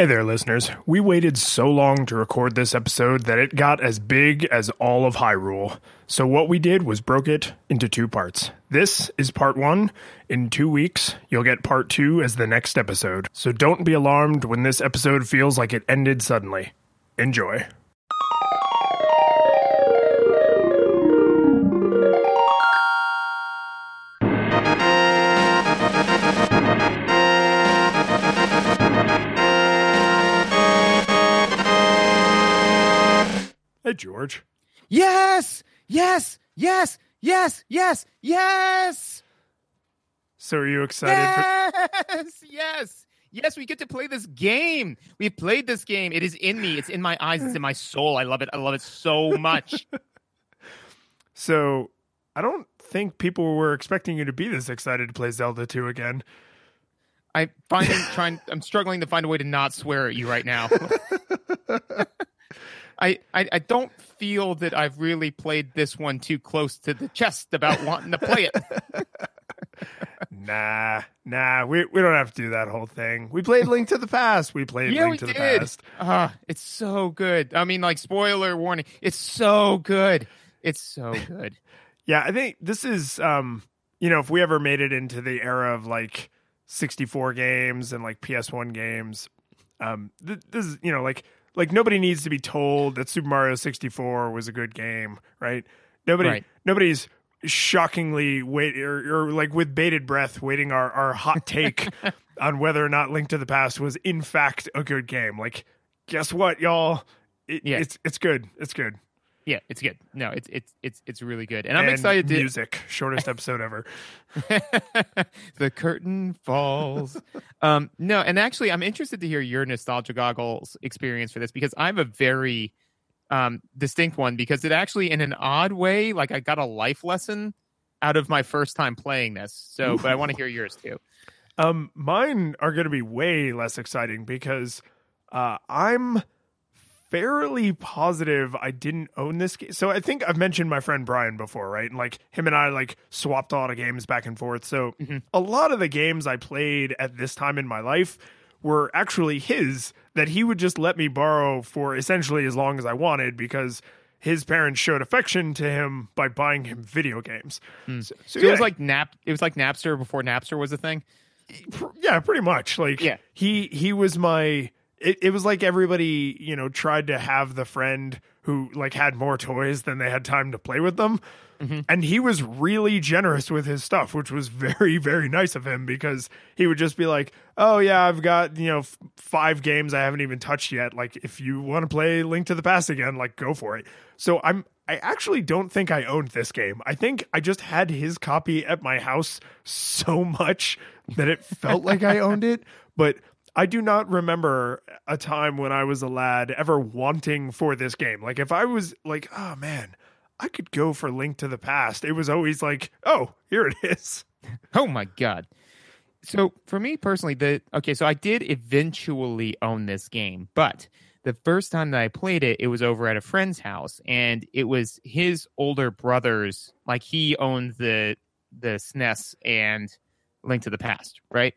Hey there, listeners. We waited so long to record this episode that it got as big as all of Hyrule. So what we did was broke it into two parts. This is part one. In 2 weeks, you'll get part two as the next episode. So don't be alarmed when this episode feels like it ended suddenly. Enjoy. Hey, George. Yes! Yes! Yes! Yes! Yes! Yes! So are you excited? Yes! Yes, we get to play this game. We've played this game. It is in me. It's in my eyes. It's in my soul. I love it. I love it so much. So I don't think people were expecting you to be this excited to play Zelda 2 again. I'm struggling to find a way to not swear at you right now. I don't feel that I've really played this one too close to the chest about wanting to play it. Nah, we don't have to do that whole thing. We played Link to the Past. We played Link to the Past. It's so good. I mean, like, spoiler warning. It's so good. It's so good. Yeah, I think this is, if we ever made it into the era of like 64 games and like PS1 games, this is, like nobody needs to be told that Super Mario 64 was a good game, right? Nobody's shockingly or like with bated breath waiting our hot take on whether or not Link to the Past was in fact a good game. Like, guess what, y'all? It's good. It's good. Yeah, it's good. No, it's really good, and I'm excited to music. Shortest episode ever. The curtain falls. No, and actually, I'm interested to hear your nostalgia goggles experience for this because I have a very distinct one because it actually, in an odd way, like I got a life lesson out of my first time playing this. So, but I want to hear yours too. Mine are going to be way less exciting because I'm fairly positive I didn't own this game. So I think I've mentioned my friend Brian before, right? And like him and I like swapped a lot of games back and forth. So a lot of the games I played at this time in my life were actually his that he would just let me borrow for essentially as long as I wanted because his parents showed affection to him by buying him video games. So it was like Napster before Napster was a thing. Yeah, pretty much. Like he was my. It was like everybody, tried to have the friend who like had more toys than they had time to play with them. And he was really generous with his stuff, which was very, very nice of him because he would just be like, oh yeah, I've got, 5 games I haven't even touched yet. Like if you want to play Link to the Past again, like go for it. So I actually don't think I owned this game. I think I just had his copy at my house so much that it felt like I owned it. But I do not remember a time when I was a lad ever wanting for this game. Like if I was like, oh man, I could go for Link to the Past. It was always like, oh, here it is. Oh my God. So for me personally, so I did eventually own this game, but the first time that I played it, it was over at a friend's house and it was his older brother's, like he owned the SNES and Link to the Past, right?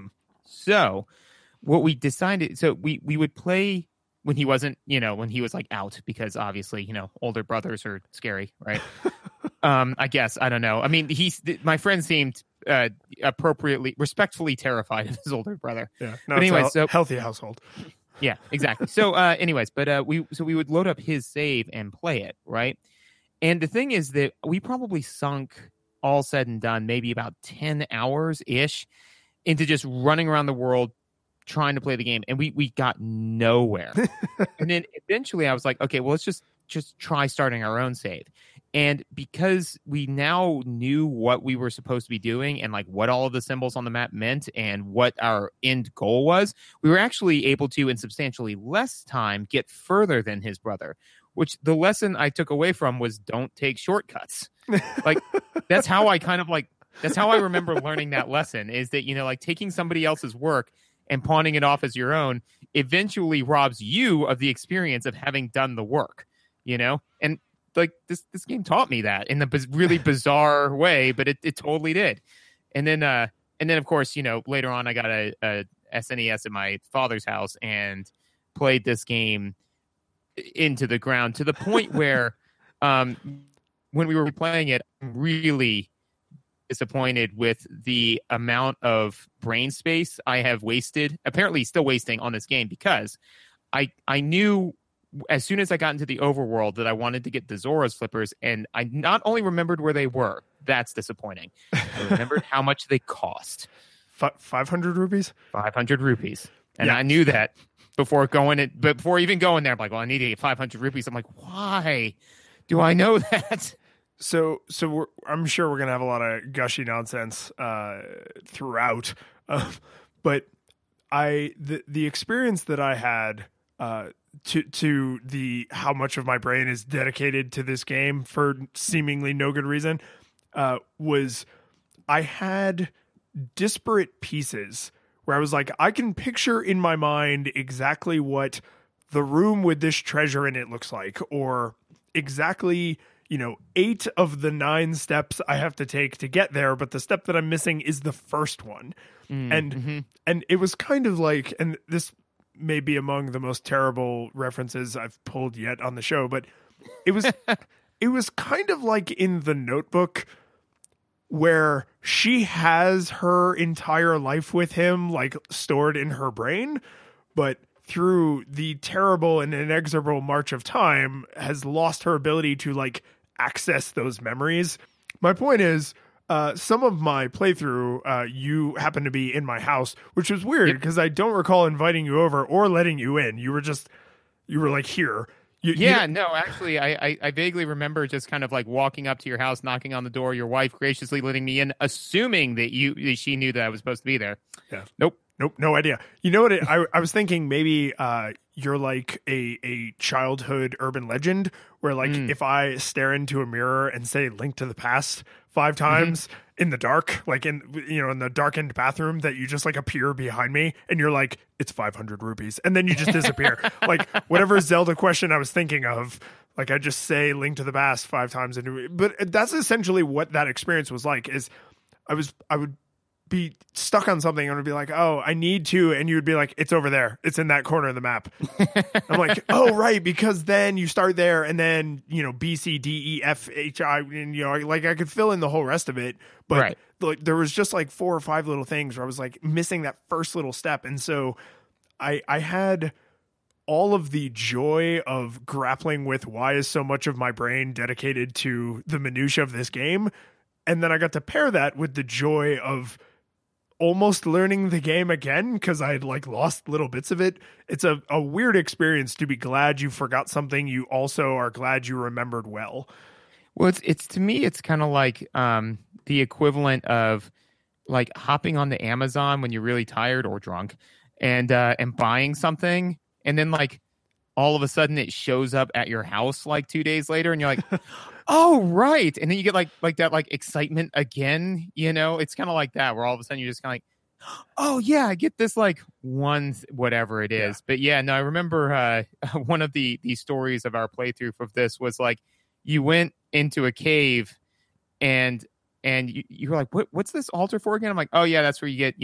So what we decided, so we would play when he wasn't, when he was like out, because obviously, older brothers are scary, right? I guess, I don't know. I mean, my friend seemed respectfully terrified of his older brother. Yeah. No, but anyway, so healthy household. Yeah, exactly. So anyways, but we would load up his save and play it, right? And the thing is that we probably sunk, all said and done, maybe about 10 hours-ish into just running around the world trying to play the game, and we got nowhere. And then eventually I was like, okay, well, let's just try starting our own save. And because we now knew what we were supposed to be doing and like what all of the symbols on the map meant and what our end goal was, we were actually able to, in substantially less time, get further than his brother, which the lesson I took away from was don't take shortcuts. Like that's how I remember learning that lesson is that, like taking somebody else's work and pawning it off as your own eventually robs you of the experience of having done the work, and like this game taught me that in the really bizarre way, but it totally did. And then of course, later on I got a SNES at my father's house and played this game into the ground to the point where when we were playing it, I'm really disappointed with the amount of brain space I have wasted, apparently still wasting on this game, because I knew as soon as I got into the overworld that I wanted to get the Zora's flippers, and I not only remembered where they were, that's disappointing. I remembered how much they cost. 500 rupees? 500 rupees. And I knew that before even going there. I'm like, well, I need to get 500 rupees. I'm like, why do I know that? So I'm sure we're going to have a lot of gushy nonsense throughout. But the experience that I had to the how much of my brain is dedicated to this game for seemingly no good reason was I had disparate pieces where I was like, I can picture in my mind exactly what the room with this treasure in it looks like, or exactly, 8 of the 9 steps I have to take to get there, but the step that I'm missing is the first one. And it was kind of like, and this may be among the most terrible references I've pulled yet on the show, but it was kind of like in The Notebook, where she has her entire life with him, like stored in her brain, but through the terrible and inexorable march of time has lost her ability to like access those memories. My point is, some of my playthrough, you happen to be in my house, which was weird because I don't recall inviting you over or letting you in. You were like here. No, actually, I vaguely remember just kind of like walking up to your house, knocking on the door, your wife graciously letting me in, assuming that she knew that I was supposed to be there. Yeah. Nope, no idea. You know what? I was thinking maybe you're like a childhood urban legend where like if I stare into a mirror and say "Link to the Past" 5 times in the dark, like in the darkened bathroom, that you just like appear behind me and you're like, it's 500 rupees, and then you just disappear. Like whatever Zelda question I was thinking of, like I just say "Link to the Past" 5 times, but that's essentially what that experience was like. Is I would be stuck on something and I would be like, oh, I need to, and you would be like, it's over there, it's in that corner of the map. I'm like, oh right, because then you start there and then B, C, D, E, F, H, I, and like I could fill in the whole rest of it, but like there was just like 4 or 5 little things where I was like missing that first little step. And so I had all of the joy of grappling with why is so much of my brain dedicated to the minutia of this game, and then I got to pair that with the joy of almost learning the game again because I had like lost little bits of it. It's a weird experience to be glad you forgot something you also are glad you remembered well. Well, it's to me, it's kind of like the equivalent of like hopping on the Amazon when you're really tired or drunk and buying something, and then like all of a sudden it shows up at your house like 2 days later, and you're like, oh right, and then you get like that like excitement again. It's kind of like that where all of a sudden you're just kind of like, oh yeah, I get this like whatever it is. But yeah, no, I remember one of the stories of our playthrough of this was like you went into a cave and you were like, what's this altar for again? I'm like, oh yeah, that's where you get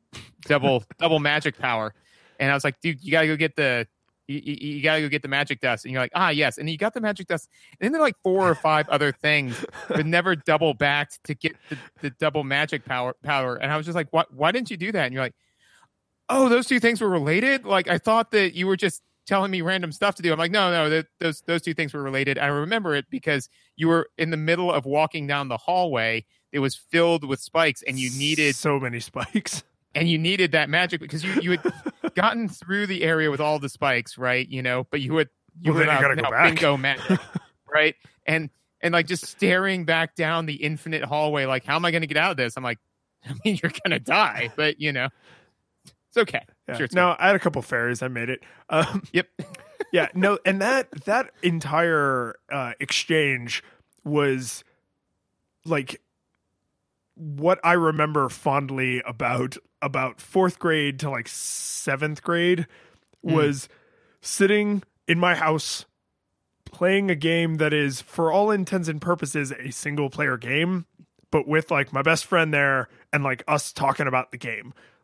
double magic power. And I was like, dude, you gotta go get the you gotta go get the magic dust. And you're like, ah yes, and you got the magic dust, and then there are like 4 or 5 other things, but never double backed to get the double magic power. And I was just like, why didn't you do that? And you're like, oh, those 2 things were related. Like I thought that you were just telling me random stuff to do. I'm like, no, those 2 things were related. I remember it because you were in the middle of walking down the hallway. It was filled with spikes, and you needed so many spikes. And you needed that magic because you had gotten through the area with all the spikes, right? But you were gotta go back. Bingo magic, right? And like just staring back down the infinite hallway, like, how am I going to get out of this? I'm like, I mean, you're going to die, but it's okay. Yeah. Sure, no, I had a couple fairies. I made it. Yep. Yeah. No, and that entire exchange was like what I remember fondly about 4th grade to like 7th grade was sitting in my house playing a game that is, for all intents and purposes, a single player game, but with like my best friend there and like us talking about the game.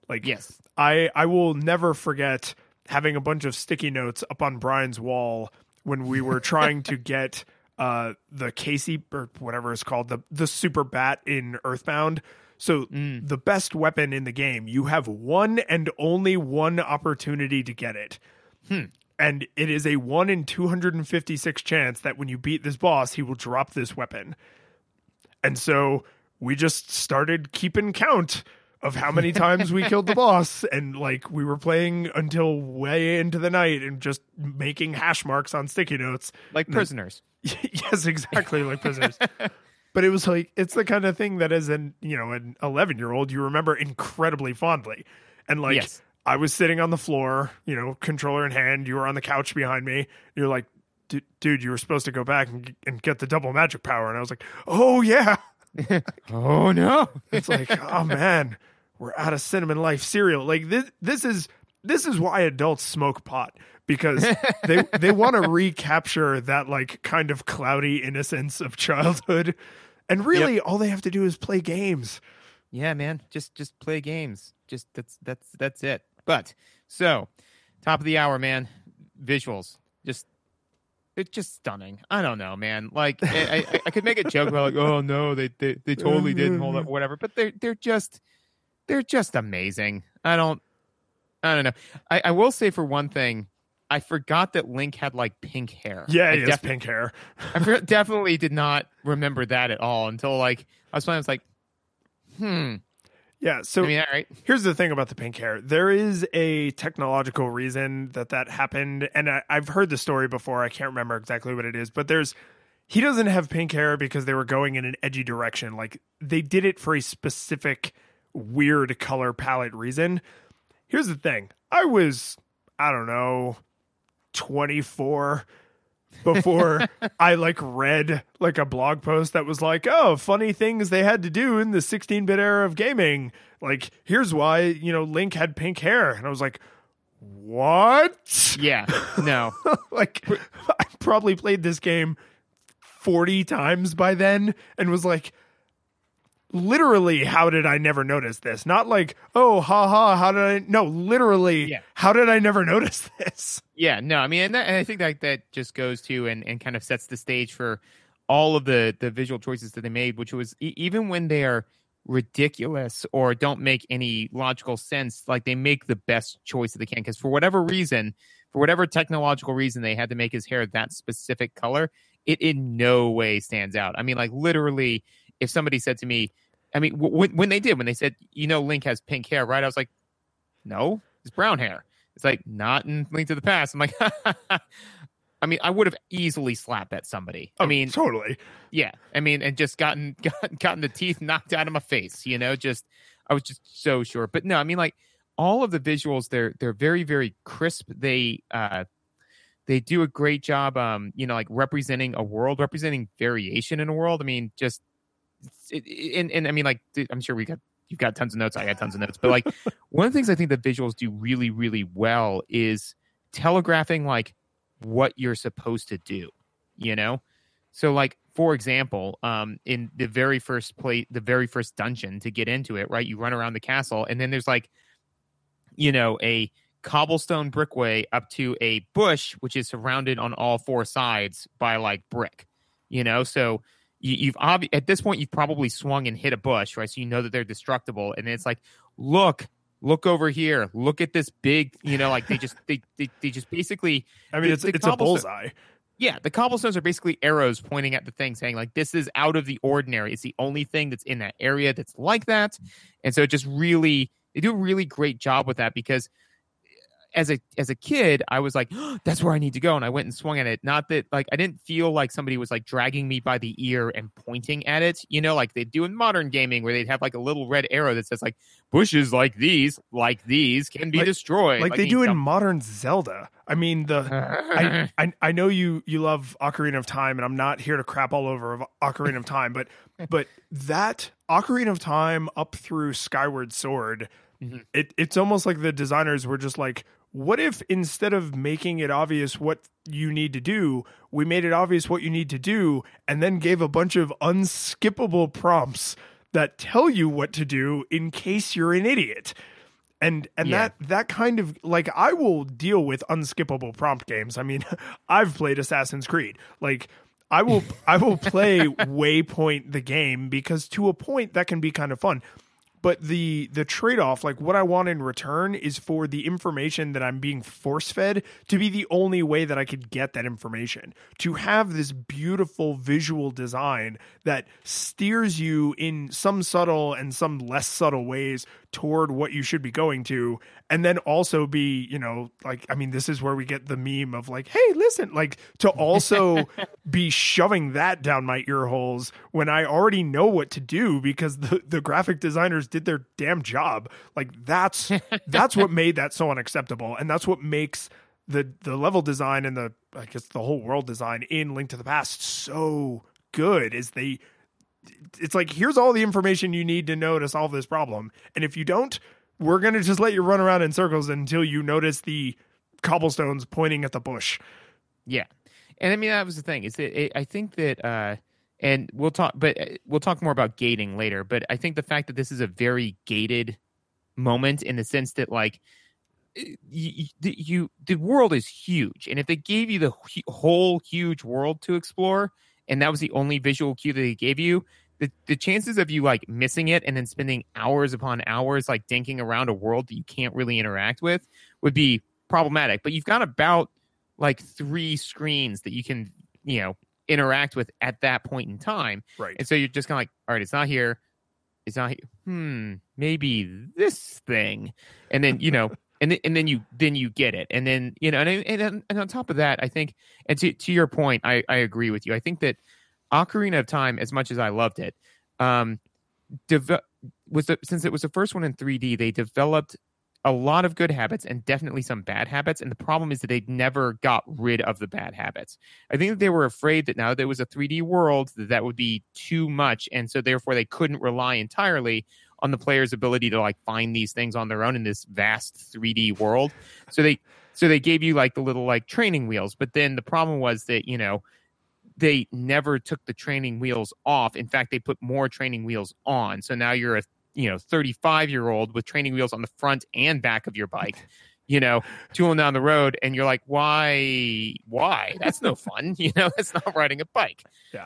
Like, yes, I will never forget having a bunch of sticky notes up on Brian's wall when we were trying to get the Casey or whatever it's called, the super bat in Earthbound. So the best weapon in the game, you have one and only one opportunity to get it. And it is a 1 in 256 chance that when you beat this boss, he will drop this weapon. And so we just started keeping count of how many times we killed the boss. And like we were playing until way into the night and just making hash marks on sticky notes. Like prisoners. Yes, exactly. Like prisoners. But it was like, it's the kind of thing that as an 11-year-old, you remember incredibly fondly. And like, yes. I was sitting on the floor, controller in hand. You were on the couch behind me. You're like, dude, you were supposed to go back and get the double magic power. And I was like, oh, yeah. Oh, no. It's like, oh, man, we're out of Cinnamon Life cereal. Like this is why adults smoke pot, because they want to recapture that like kind of cloudy innocence of childhood. And really, all they have to do is play games. Yeah, man. Just play games. Just that's it. But so top of the hour, man. Visuals. It's just stunning. I don't know, man. Like I could make a joke about like, oh no, they totally didn't hold up, whatever. But they're just amazing. I don't know. I will say for one thing, I forgot that Link had like pink hair. Yeah, he has pink hair. I definitely did not remember that at all until like I was playing. I was like, Yeah, so all right. Here's the thing about the pink hair. There is a technological reason that happened, and I've heard the story before. I can't remember exactly what it is, but he doesn't have pink hair because they were going in an edgy direction. Like, they did it for a specific weird color palette reason. Here's the thing. I was, 24 before I read a blog post that was like, oh, funny things they had to do in the 16-bit era of gaming. Like, here's why, Link had pink hair. And I was like, what? Yeah, no. I probably played this game 40 times by then and was like, literally, how did I never notice this? Not like, oh, how did I? No, literally, how did I never notice this? Yeah, no, and I think that just goes to and kind of sets the stage for all of the visual choices that they made, which was even when they are ridiculous or don't make any logical sense, like they make the best choice that they can. Because for whatever technological reason they had to make his hair that specific color, it in no way stands out. Literally, if somebody said to me, when they said, Link has pink hair, right? I was like, no, it's brown hair. It's like, not in Link to the Past. I'm like, I would have easily slapped at somebody. Totally. Yeah. And just gotten the teeth knocked out of my face, I was just so sure. But no, all of the visuals, they're very, very crisp. They do a great job, representing a world, representing variation in a world. I'm sure you've got tons of notes. I got tons of notes, but one of the things I think that visuals do really, really well is telegraphing what you're supposed to do, So for example, in the very first dungeon to get into it, right? You run around the castle and then there's a cobblestone brickway up to a bush, which is surrounded on all four sides by brick, so you've at this point you've probably swung and hit a bush, right? So that they're destructible, and it's look over here, look at this big, they just basically. It's a bullseye. Yeah, the cobblestones are basically arrows pointing at the thing, saying this is out of the ordinary. It's the only thing that's in that area that's like that, and so it just they do a really great job with that because. As a kid, I was like, oh, that's where I need to go. And I went and swung at it. Not that I didn't feel like somebody was dragging me by the ear and pointing at it, like they do in modern gaming where they'd have a little red arrow that says bushes like these can be destroyed. Like they do in modern Zelda. I know you love Ocarina of Time, and I'm not here to crap all over Ocarina of Time, but that Ocarina of Time up through Skyward Sword, it's almost like the designers were just like, what if instead of making it obvious what you need to do, we made it obvious what you need to do and then gave a bunch of unskippable prompts that tell you what to do in case you're an idiot. And that kind of like, I will deal with unskippable prompt games. I mean, I've played Assassin's Creed. Like I will play Waypoint the game because to a point that can be kind of fun. But the trade-off, like what I want in return is for the information that I'm being force-fed to be the only way that I could get that information. To have this beautiful visual design that steers you in some subtle and some less subtle ways toward what you should be going to, and then also be, you know, like, I mean, this is where we get the meme of like, hey, listen, like to also be shoving that down my ear holes when I already know what to do because the graphic designers did their damn job. Like that's what made that so unacceptable. And that's what makes the level design and the whole world design in Link to the Past so good is it's like, here's all the information you need to know to solve this problem. And if you don't, we're going to just let you run around in circles until you notice the cobblestones pointing at the bush. Yeah. And I mean, that was the thing. I think that, and we'll talk more about gating later, but I think the fact that this is a very gated moment in the sense that like the world is huge. And if they gave you the whole huge world to explore, and that was the only visual cue that they gave you, the chances of you like missing it and then spending hours upon hours like dinking around a world that you can't really interact with would be problematic. But you've got about like 3 screens that you can, you know, interact with at that point in time. Right. And so you're just kind of like, all right, it's not here. It's not here. Maybe this thing. And then, you know, and then you get it. And then, you know, and on top of that, I think, and to your point, I agree with you. I think that Ocarina of Time, as much as I loved it, since it was the first one in 3D, they developed a lot of good habits and definitely some bad habits. And the problem is that they never got rid of the bad habits. I think that they were afraid that now there was a 3D world that would be too much. And so therefore they couldn't rely entirely on the player's ability to like find these things on their own in this vast 3D world. So they gave you like the little like training wheels. But then the problem was that, you know, they never took the training wheels off. In fact, they put more training wheels on. So now you're a 35-year-old with training wheels on the front and back of your bike, you know, tooling down the road. And you're like, why? That's no fun. You know, that's not riding a bike. Yeah.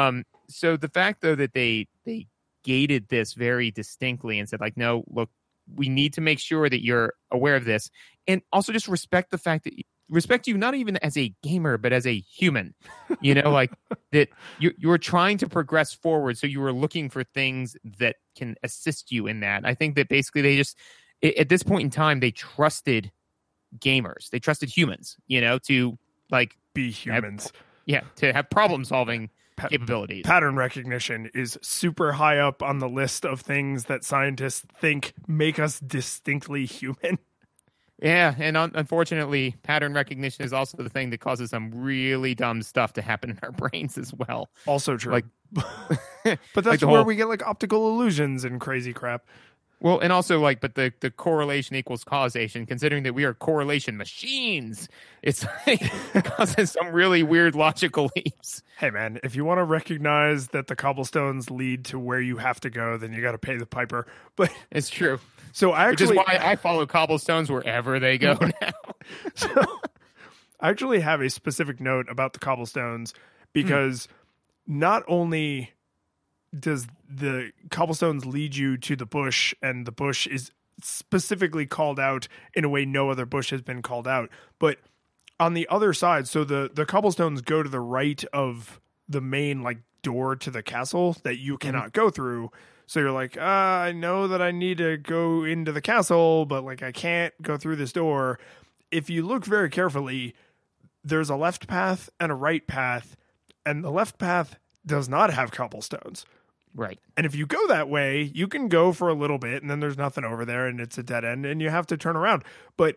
So the fact though, that they gated this very distinctly and said like, no, look, we need to make sure that you're aware of this. And also just respect you, not even as a gamer, but as a human, you know, like that you're trying to progress forward. So you were looking for things that can assist you in that. I think that basically they just, at this point in time, they trusted gamers. They trusted humans, you know, to like be humans. To have problem solving capabilities. Pattern recognition is super high up on the list of things that scientists think make us distinctly human. Yeah, and unfortunately, pattern recognition is also the thing that causes some really dumb stuff to happen in our brains as well. Also true. Like, but that's like where we get like optical illusions and crazy crap. Well, and also like, but the correlation equals causation, considering that we are correlation machines, it's like it causes some really weird logical leaps. Hey man, if you want to recognize that the cobblestones lead to where you have to go, then you got to pay the piper. But it's true. So which is why I follow cobblestones wherever they go now. So I actually have a specific note about the cobblestones because not only does the cobblestones lead you to the bush, and the bush is specifically called out in a way no other bush has been called out, but on the other side, so the cobblestones go to the right of the main like door to the castle that you cannot go through. So you're like, I know that I need to go into the castle, but like I can't go through this door. If you look very carefully, there's a left path and a right path, and the left path does not have cobblestones. Right. And if you go that way, you can go for a little bit and then there's nothing over there and it's a dead end and you have to turn around. But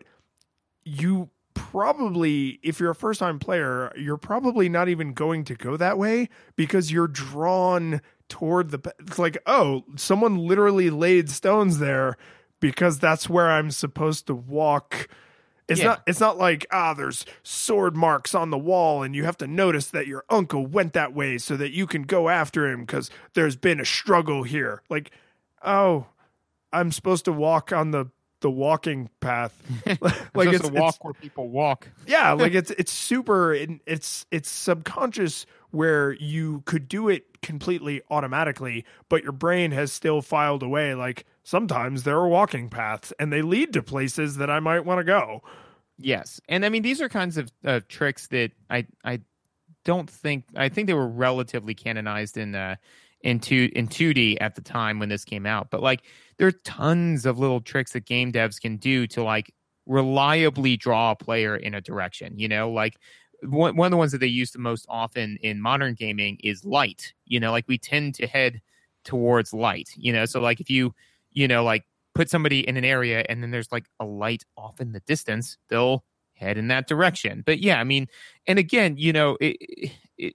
you probably, if you're a first time player, you're probably not even going to go that way because you're drawn toward it's like, oh, someone literally laid stones there because that's where I'm supposed to walk. It's not like, there's sword marks on the wall and you have to notice that your uncle went that way so that you can go after him because there's been a struggle here. Like, oh, I'm supposed to walk on the the walking path. Like it's a walk where people walk. Yeah, like it's super. It's subconscious where you could do it completely automatically, but your brain has still filed away. Like sometimes there are walking paths, and they lead to places that I might want to go. Yes, and I mean these are kinds of tricks that I think they were relatively canonized in 2D at the time when this came out. But like there are tons of little tricks that game devs can do to like reliably draw a player in a direction. You know, like one of the ones that they use the most often in modern gaming is light. You know, like we tend to head towards light. You know, so like if you like put somebody in an area and then there's like a light off in the distance, they'll head in that direction. But yeah, I mean, and again, you know, if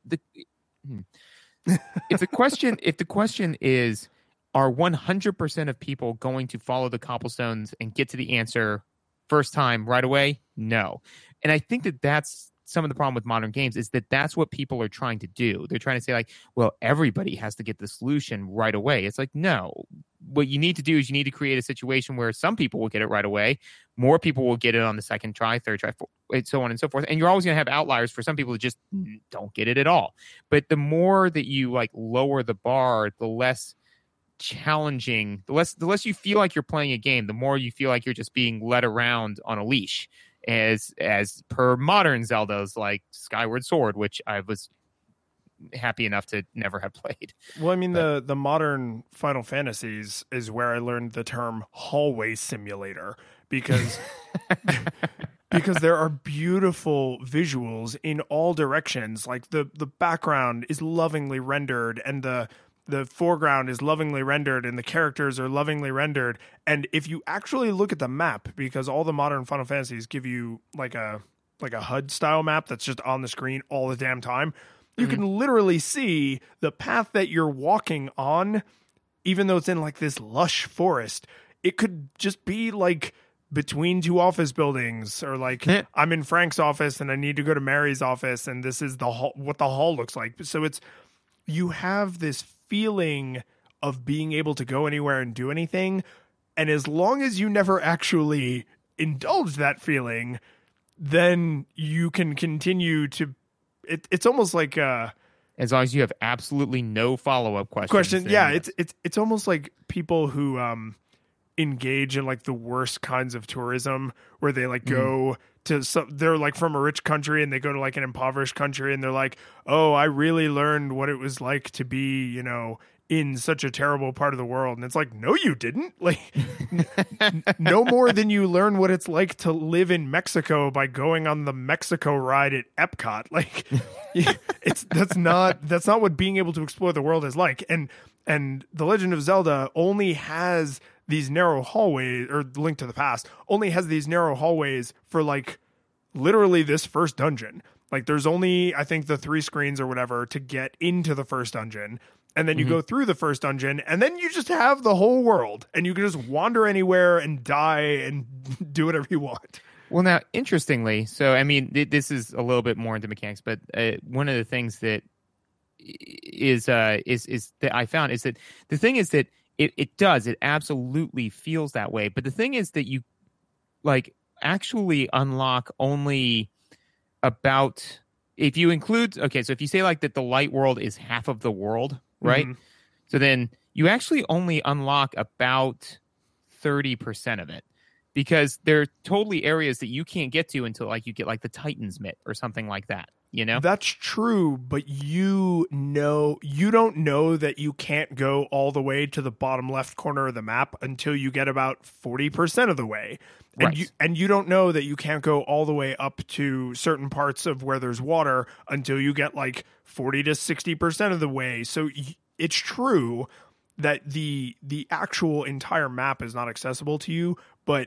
the question is, are 100% of people going to follow the cobblestones and get to the answer first time right away? No. And I think that that's some of the problem with modern games is that that's what people are trying to do. They're trying to say like, well, everybody has to get the solution right away. It's like, no, what you need to do is you need to create a situation where some people will get it right away. More people will get it on the second try, third try, so on and so forth. And you're always going to have outliers for some people that just don't get it at all. But the more that you like lower the bar, the less challenging, the less you feel like you're playing a game, the more you feel like you're just being led around on a leash. As per modern Zeldas like Skyward Sword, which I was happy enough to never have played. Well, I mean, the modern Final Fantasies is where I learned the term hallway simulator because because there are beautiful visuals in all directions. Like the background is lovingly rendered and the foreground is lovingly rendered and the characters are lovingly rendered. And if you actually look at the map, because all the modern Final Fantasies give you like a HUD style map that's just on the screen all the damn time, you can literally see the path that you're walking on, even though it's in like this lush forest. It could just be like between two office buildings, or like I'm in Frank's office and I need to go to Mary's office and this is the hall, what the hall looks like. So you have this feeling of being able to go anywhere and do anything. And as long as you never actually indulge that feeling, then you can continue to, it's almost like, as long as you have absolutely no follow-up questions. Yeah. It's almost like people who, engage in like the worst kinds of tourism where they like go to they're like from a rich country and they go to like an impoverished country and they're like, oh, I really learned what it was like to be, you know, in such a terrible part of the world. And it's like, no, you didn't. Like no more than you learn what it's like to live in Mexico by going on the Mexico ride at Epcot. Like that's not what being able to explore the world is like. And The Legend of Zelda only has these narrow hallways, or Link to the Past only has these narrow hallways for like literally this first dungeon. Like there's only, I think, the 3 screens or whatever to get into the first dungeon. And then you go through the first dungeon and then you just have the whole world and you can just wander anywhere and die and do whatever you want. Well, now, interestingly, so, I mean, this is a little bit more into mechanics, but one of the things that is that I found is that the thing is that it absolutely feels that way. But the thing is that you like actually unlock only about, if you include, okay, so if you say like that the light world is half of the world, right? Mm-hmm. So then you actually only unlock about 30% of it, because there are totally areas that you can't get to until like you get like the Titan's Mitt or something like that. You know? That's true, but you don't know that you can't go all the way to the bottom left corner of the map until you get about 40% of the way. And right. you don't know that you can't go all the way up to certain parts of where there's water until you get like 40 to 60% of the way. So it's true that the actual entire map is not accessible to you, but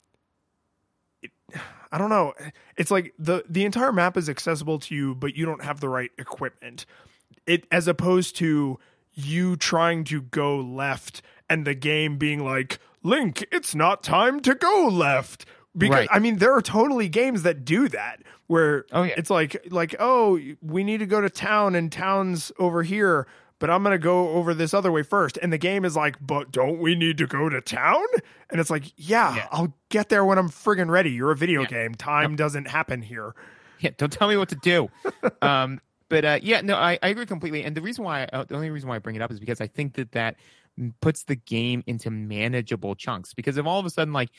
I don't know. It's like the entire map is accessible to you, but you don't have the right equipment. It, as opposed to you trying to go left and the game being like, Link, it's not time to go left. Because right. I mean, there are totally games that do that where it's like, oh, we need to go to town and town's over here, but I'm going to go over this other way first. And the game is like, but don't we need to go to town? And it's like, yeah. I'll get there when I'm friggin' ready. You're a video game. Time doesn't happen here. Yeah, don't tell me what to do. But I agree completely. And the only reason why I bring it up is because I think that puts the game into manageable chunks. Because if all of a sudden, like,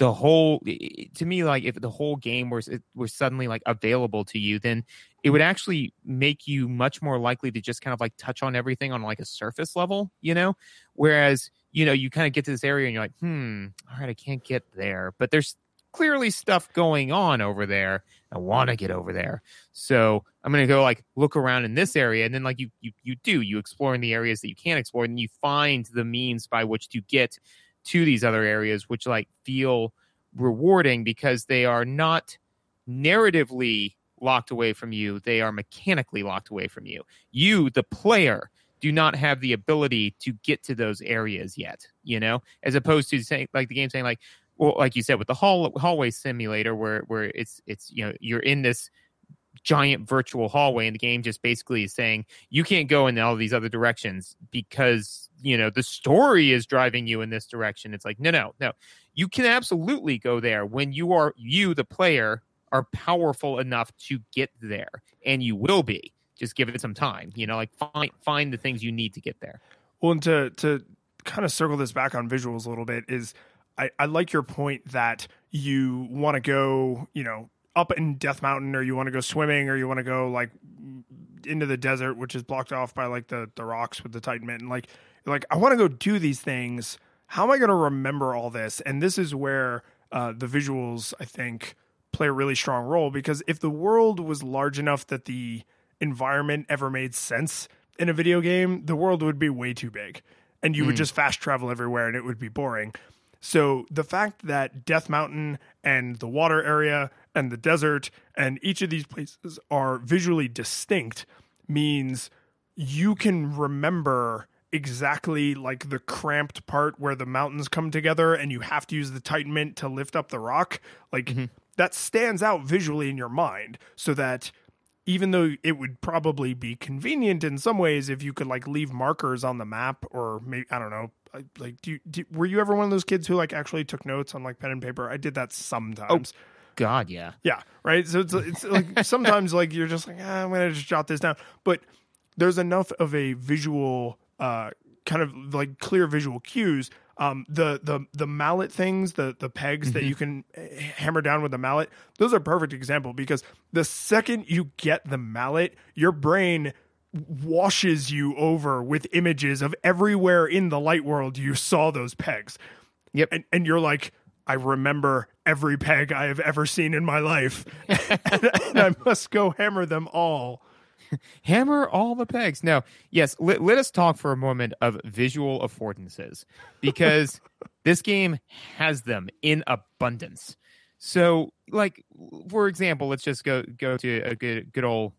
to me, like, if the whole game was suddenly like available to you, then it would actually make you much more likely to just kind of like touch on everything on like a surface level, whereas, you kind of get to this area and you're like, all right, I can't get there, but there's clearly stuff going on over there. I want to get over there. So I'm going to go like look around in this area. And then like you explore in the areas that you can't explore, and you find the means by which to get to these other areas, which like feel rewarding because they are not narratively locked away from you. They are mechanically locked away from you. You, the player, do not have the ability to get to those areas yet, as opposed to saying like the game saying like, well, like you said, with the hallway simulator where it's you're in this giant virtual hallway, and the game just basically is saying you can't go in all these other directions because the story is driving you in this direction. It's like no, you can absolutely go there when you the player are powerful enough to get there, and you will be. Just give it some time. Like find the things you need to get there. Well, and to kind of circle this back on visuals a little bit is I like your point that you want to go, up in Death Mountain, or you want to go swimming, or you want to go like into the desert, which is blocked off by like the rocks with the Titan Mitten. Like I want to go do these things. How am I going to remember all this? And this is where the visuals, I think, play a really strong role, because if the world was large enough that the environment ever made sense in a video game, the world would be way too big, and you would just fast travel everywhere, and it would be boring. So the fact that Death Mountain and the water area and the desert and each of these places are visually distinct means you can remember exactly like the cramped part where the mountains come together and you have to use the Titan Mint to lift up the rock. Like that stands out visually in your mind, so that even though it would probably be convenient in some ways if you could like leave markers on the map, or maybe, I don't know, like, were you ever one of those kids who like actually took notes on like pen and paper? I did that sometimes. Oh, God, yeah. Yeah, right? So it's like sometimes like you're just like, I'm going to just jot this down. But there's enough of a visual, kind of like clear visual cues. The mallet things, the pegs that you can hammer down with the mallet, those are a perfect example, because the second you get the mallet, your brain washes you over with images of everywhere in the light world you saw those pegs. Yep. And you're like, I remember every peg I have ever seen in my life, and I must go hammer them all. Hammer all the pegs. No, yes, let us talk for a moment of visual affordances, because this game has them in abundance. So, like, for example, let's just go to a good old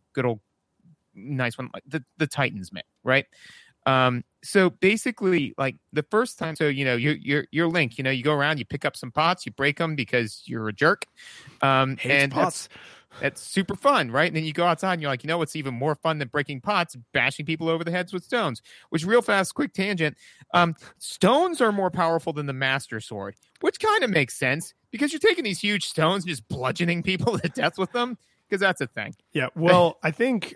nice one, like the Titan's Mint, right? So basically, like the first time, so you're Link, you go around, you pick up some pots, you break them because you're a jerk, and pots. That's super fun, right? And then you go outside and you're like, what's even more fun than breaking pots? Bashing people over the heads with stones. Which, real fast, quick tangent, stones are more powerful than the Master Sword, which kind of makes sense, because you're taking these huge stones and just bludgeoning people to death with them, because that's a thing. Yeah, well, I think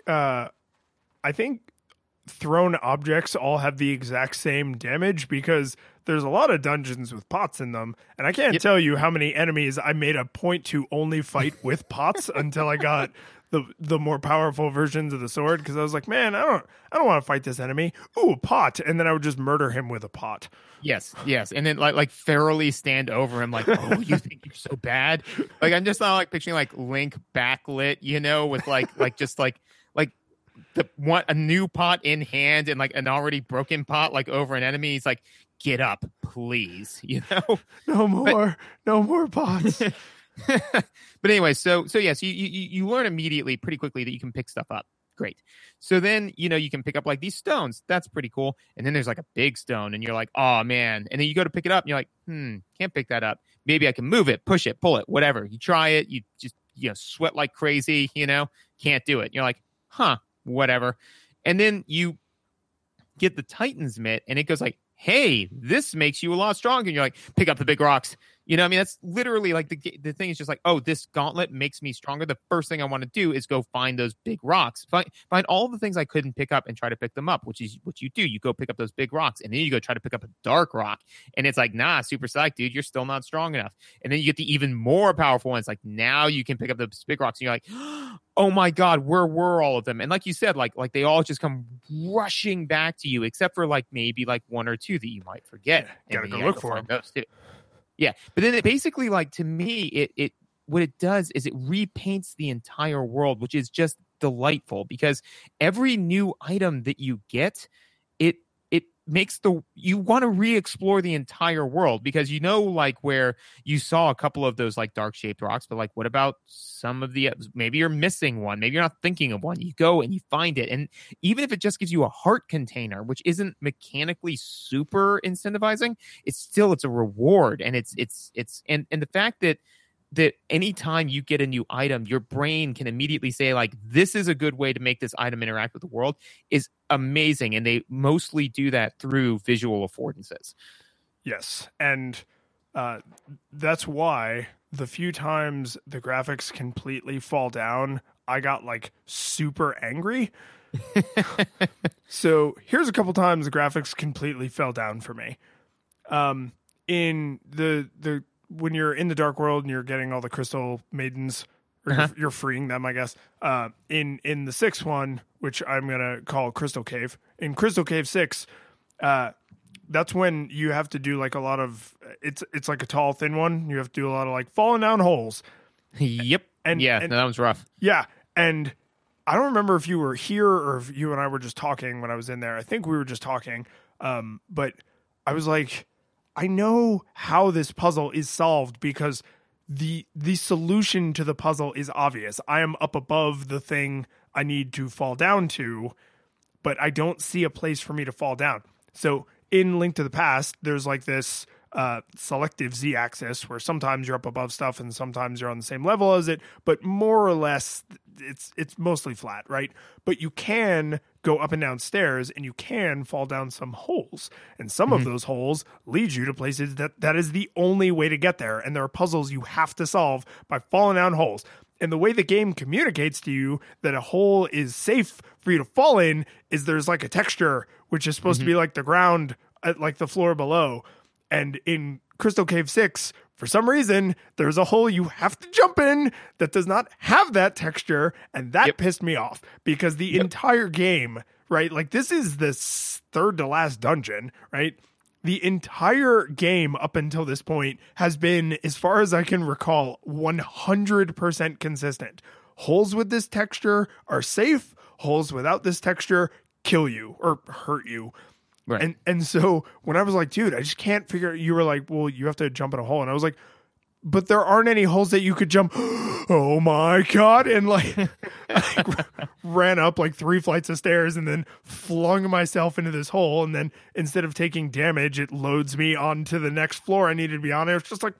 thrown objects all have the exact same damage, because there's a lot of dungeons with pots in them, and I can't tell you how many enemies I made a point to only fight with pots until I got the more powerful versions of the sword, because I was like, man, I don't want to fight this enemy. Ooh, a pot. And then I would just murder him with a pot. Yes. And then like ferally stand over him like, oh, you think you're so bad? Like, I'm just not like picturing like Link backlit, with like just like a new pot in hand and like an already broken pot like over an enemy. He's like, get up, please. No more pots. But anyway, so yes, you learn immediately pretty quickly that you can pick stuff up. Great. So then, you can pick up like these stones. That's pretty cool. And then there's like a big stone and you're like, oh man. And then you go to pick it up and you're like, can't pick that up. Maybe I can move it, push it, pull it, whatever. You try it. You just, sweat like crazy, can't do it. You're like, whatever. And then you get the Titan's Mitt, and it goes like, hey, this makes you a lot stronger. And you're like, pick up the big rocks. You know what I mean? That's literally like the thing is just like, oh, this gauntlet makes me stronger. The first thing I want to do is go find those big rocks. Find all the things I couldn't pick up and try to pick them up, which is what you do. You go pick up those big rocks, and then you go try to pick up a dark rock. And it's like, nah, super psyched, dude. You're still not strong enough. And then you get the even more powerful ones. Like, now you can pick up those big rocks. And you're like, oh my God, where were all of them? And like you said, like they all just come rushing back to you, except for like maybe like one or two that you might forget. Gotta go look for them. Those too. Yeah, but then it basically, like, to me, it what it does is it repaints the entire world, which is just delightful, because every new item that you get, it makes you want to re-explore the entire world, because you know, like, where you saw a couple of those like dark shaped rocks, but like, what about some of the, maybe you're missing one, maybe you're not thinking of one, you go and you find it. And even if it just gives you a heart container, which isn't mechanically super incentivizing, it's a reward. And it's and the fact that anytime you get a new item, your brain can immediately say, like, this is a good way to make this item interact with the world, is amazing. And they mostly do that through visual affordances. Yes. And that's why the few times the graphics completely fall down, I got like super angry. So here's a couple times the graphics completely fell down for me. In the when you're in the Dark World and you're getting all the Crystal Maidens, or you're freeing them, I guess. In the sixth one, which I'm gonna call Crystal Cave, in Crystal Cave 6, that's when you have to do like a lot of it's like a tall, thin one. You have to do a lot of like falling down holes. Yep. And that was rough. Yeah, and I don't remember if you were here or if you and I were just talking when I was in there. I think we were just talking, but I was like, I know how this puzzle is solved because the solution to the puzzle is obvious. I am up above the thing I need to fall down to, but I don't see a place for me to fall down. So in Link to the Past, there's like this selective z-axis where sometimes you're up above stuff and sometimes you're on the same level as it, but more or less it's mostly flat, right? But you can go up and down stairs and you can fall down some holes, and some of those holes lead you to places that is the only way to get there, and there are puzzles you have to solve by falling down holes. And the way the game communicates to you that a hole is safe for you to fall in is there's like a texture which is supposed to be like the ground at like the floor below. And in Crystal Cave 6, for some reason, there's a hole you have to jump in that does not have that texture. And that pissed me off because the entire game, right? Like, this is the third to last dungeon, right? The entire game up until this point has been, as far as I can recall, 100% consistent. Holes with this texture are safe. Holes without this texture kill you or hurt you. Right. And so when I was like, dude, I just can't figure, you were like, well, you have to jump in a hole. And I was like, but there aren't any holes that you could jump. Oh my God. And like, I ran up like 3 flights of stairs and then flung myself into this hole. And then instead of taking damage, it loads me onto the next floor I needed to be on. It's just like,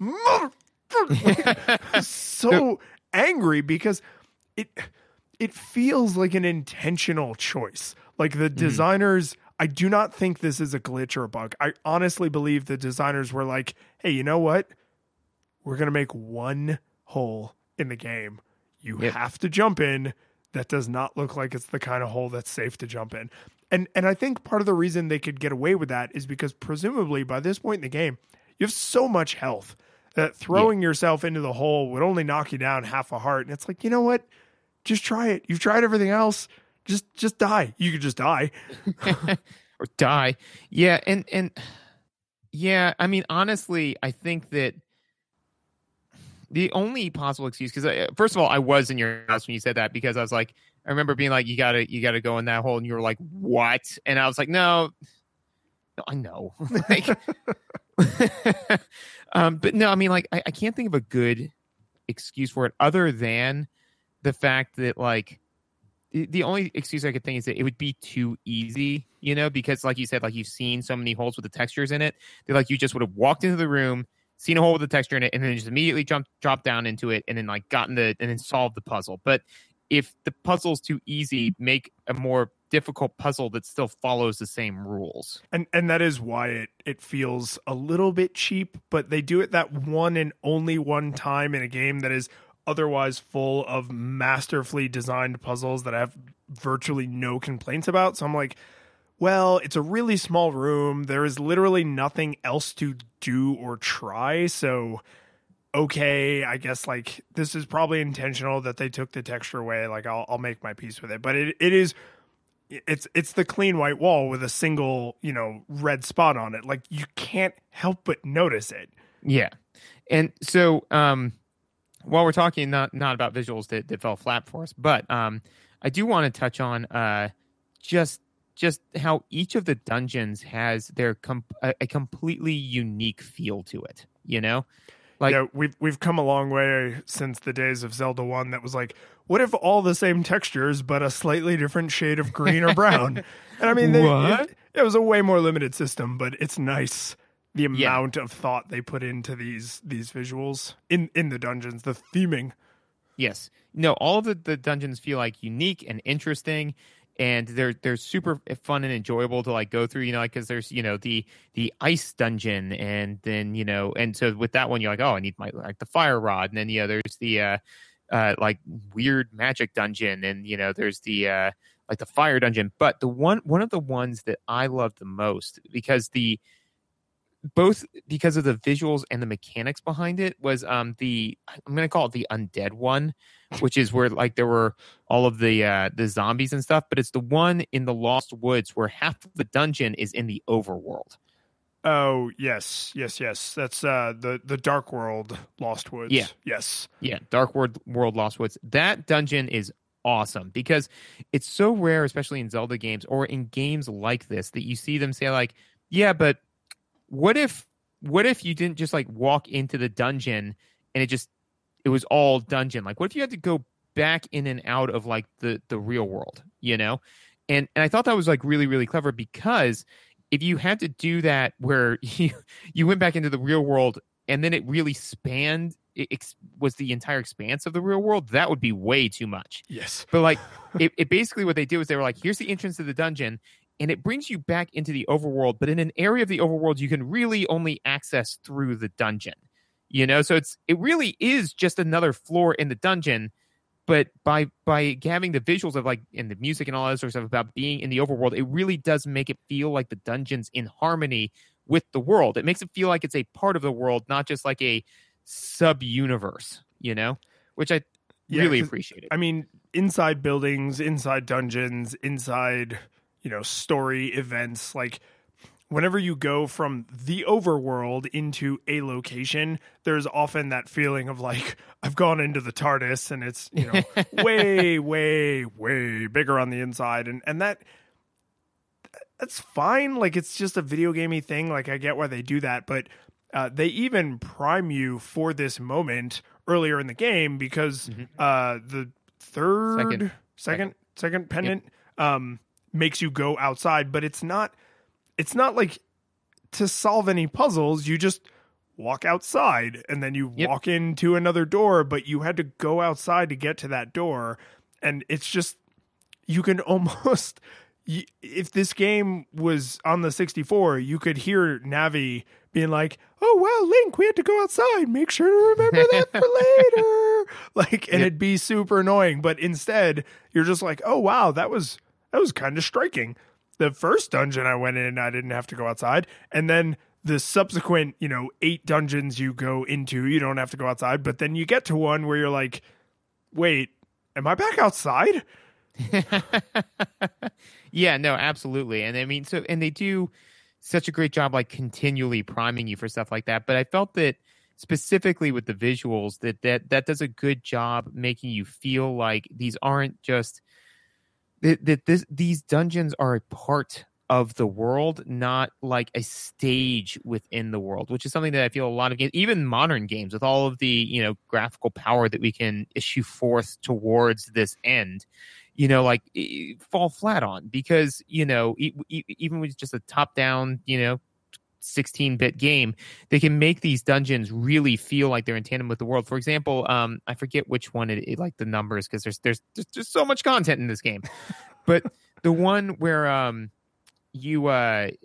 so angry because it feels like an intentional choice. Like the designers, I do not think this is a glitch or a bug. I honestly believe the designers were like, hey, you know what? We're going to make one hole in the game. You have to jump in. That does not look like it's the kind of hole that's safe to jump in. And I think part of the reason they could get away with that is because presumably by this point in the game, you have so much health that throwing yourself into the hole would only knock you down half a heart. And it's like, you know what? Just try it. You've tried everything else. Just die. You could just die. Or die. Yeah. And yeah, I mean, honestly, I think that the only possible excuse, because first of all, I was in your house when you said that, because I was like, I remember being like, you gotta go in that hole, and you were like, what? And I was like, no, I know. Like, but no, I mean, like, I can't think of a good excuse for it other than the fact that, like, the only excuse I could think is that it would be too easy, you know, because like you said, like, you've seen so many holes with the textures in it that, like, you just would have walked into the room, seen a hole with a texture in it, and then just immediately dropped down into it, and then like and then solved the puzzle. But if the puzzle's too easy, make a more difficult puzzle that still follows the same rules. And that is why it feels a little bit cheap, but they do it that one and only one time in a game that is otherwise full of masterfully designed puzzles that I have virtually no complaints about. So I'm like, well, it's a really small room. There is literally nothing else to do or try. So, okay, I guess like this is probably intentional that they took the texture away. Like I'll make my peace with it. But it's the clean white wall with a single, red spot on it. Like you can't help but notice it. Yeah. And so, while we're talking not about visuals that fell flat for us, but I do want to touch on just how each of the dungeons has a completely unique feel to it. Like, yeah, we've come a long way since the days of Zelda 1 that was like, what if all the same textures but a slightly different shade of green or brown? And I mean, it was a way more limited system, but it's nice the amount of thought they put into these visuals in the dungeons, the theming. Yes. No, all of the dungeons feel like unique and interesting, and they're super fun and enjoyable to like go through, because there's, the ice dungeon, and then, and so with that one, you're like, oh, I need the fire rod. And then, there's the like weird magic dungeon, and, there's the like the fire dungeon. But one of the ones that I love the most both because of the visuals and the mechanics behind it was I'm going to call it the undead one, which is where like there were all of the zombies and stuff, but it's the one in the Lost Woods where half of the dungeon is in the overworld. Oh, yes. That's the Dark World Lost Woods. Yeah. Yes. Yeah, Dark World Lost Woods. That dungeon is awesome because it's so rare, especially in Zelda games or in games like this, that you see them say like, yeah, but what if you didn't just like walk into the dungeon and it was all dungeon? Like, what if you had to go back in and out of like the real world, And I thought that was like really, really clever, because if you had to do that where you went back into the real world and then it really spanned, it was the entire expanse of the real world, that would be way too much. Yes. But like it basically what they did was they were like, here's the entrance to the dungeon, and it brings you back into the overworld, but in an area of the overworld you can really only access through the dungeon. So it really is just another floor in the dungeon, but by having the visuals of like in the music and all that sort of stuff about being in the overworld, it really does make it feel like the dungeon's in harmony with the world. It makes it feel like it's a part of the world, not just like a sub-universe, which I really appreciate it. I mean, inside buildings, inside dungeons, inside story events, like whenever you go from the overworld into a location, there's often that feeling of like, I've gone into the TARDIS and it's, way, way, way bigger on the inside. And that's fine. Like, it's just a video gamey thing. Like, I get why they do that, but they even prime you for this moment earlier in the game because the second pendant, makes you go outside, but it's not like to solve any puzzles. You just walk outside and then you walk into another door, but you had to go outside to get to that door. And it's just, you can almost, if this game was on the 64, you could hear Navi being like, oh, well, Link, we had to go outside. Make sure to remember that for later. Like, and it'd be super annoying. But instead, you're just like, oh, wow, that was kind of striking. The first dungeon I went in, I didn't have to go outside. And then the subsequent, 8 dungeons you go into, you don't have to go outside. But then you get to one where you're like, wait, am I back outside? Yeah, no, absolutely. And I mean, and they do such a great job, like continually priming you for stuff like that. But I felt that specifically with the visuals, that does a good job making you feel like these aren't just these dungeons are a part of the world, not like a stage within the world, which is something that I feel a lot of games, even modern games, with all of the graphical power that we can issue forth towards this end, fall flat on, because even with just a top down 16-bit game, they can make these dungeons really feel like they're in tandem with the world. For example, I forget which one it like the numbers, because there's so much content in this game, but the one where you have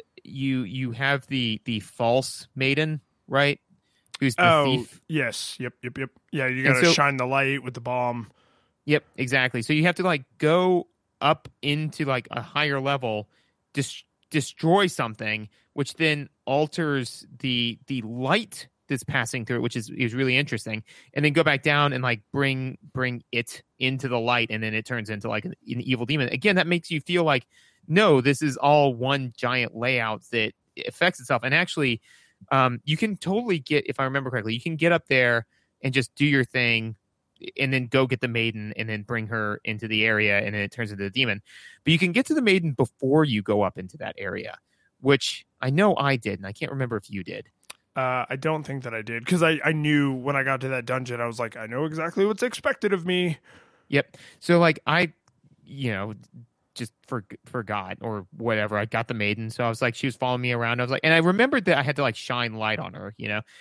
the false maiden, right? Who's the thief? Yes, yep. Yeah, you got to shine the light with the bomb. Yep, exactly. So you have to like go up into like a higher level, destroy something, which then alters the light that's passing through it, which is really interesting, and then go back down and like bring it into the light, and then it turns into like an evil demon. Again, that makes you feel like, no, this is all one giant layout that affects itself. And actually, you can totally get, if I remember correctly, you can get up there and just do your thing, and then go get the maiden, and then bring her into the area, and then it turns into the demon. But you can get to the maiden before you go up into that area, which I know I did, and I can't remember if you did. I don't think that I did, because I knew when I got to that dungeon, I was like, I know exactly what's expected of me. Yep. So like I, just forgot or whatever. I got the maiden, so I was like, she was following me around. I was like, and I remembered that I had to like shine light on her,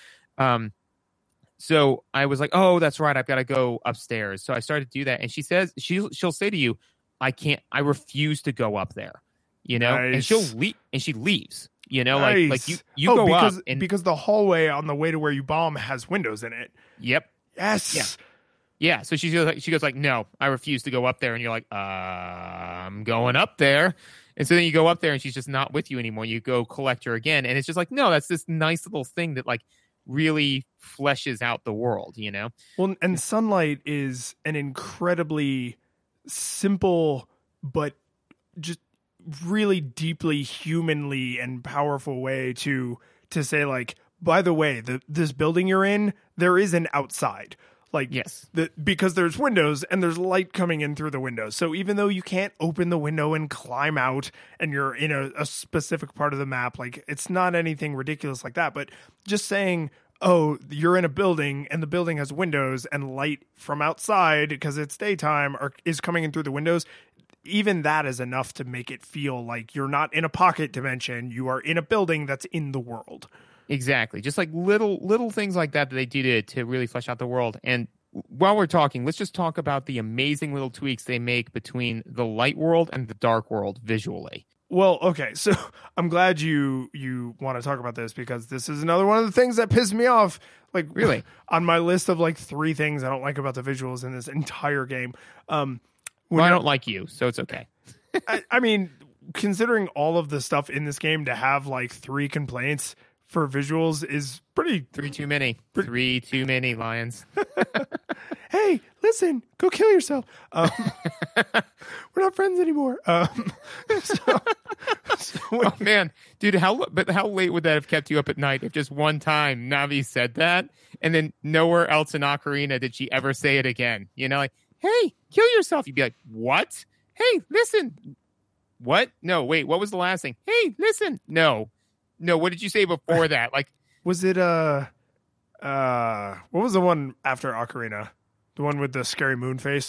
So I was like, oh, that's right, I've got to go upstairs. So I started to do that, and she says she'll say to you, I refuse to go up there, Nice. and she'll leave, and she leaves, Nice. like you go up, and because the hallway on the way to where you bomb has windows in it. Yep. Yes. Yeah. So she goes like, no, I refuse to go up there, and you're like, I'm going up there. And so then you go up there, and she's just not with you anymore. You go collect her again, and it's just like, no, that's this nice little thing that like really fleshes out the world, Well, and sunlight is an incredibly simple but just really deeply humanly and powerful way to say, like, by the way, this building you're in, there is an outside. Like, yes, because there's windows and there's light coming in through the windows. So even though you can't open the window and climb out, and you're in a specific part of the map, like, it's not anything ridiculous like that. But just saying, oh, you're in a building and the building has windows and light from outside because it's daytime is coming in through the windows, even that is enough to make it feel like you're not in a pocket dimension. You are in a building that's in the world. Exactly. Just like little things like that they do to really flesh out the world. And while we're talking, let's just talk about the amazing little tweaks they make between the light world and the dark world visually. Well, okay, so I'm glad you want to talk about this, because this is another one of the things that pissed me off. Like, really, on my list of like 3 things I don't like about the visuals in this entire game. Well, I don't like you, so it's okay. I mean, considering all of the stuff in this game, to have like 3 complaints for visuals is pretty... 3 too many. 3 too many, Lions. Hey, listen, go kill yourself. We're not friends anymore. Oh, man. Dude, how late would that have kept you up at night if just one time Navi said that, and then nowhere else in Ocarina did she ever say it again? Like, hey, kill yourself. You'd be like, what? Hey, listen. What? No, wait, what was the last thing? Hey, listen. No, what did you say before that? Like, was it what was the one after Ocarina? The one with the scary moon face?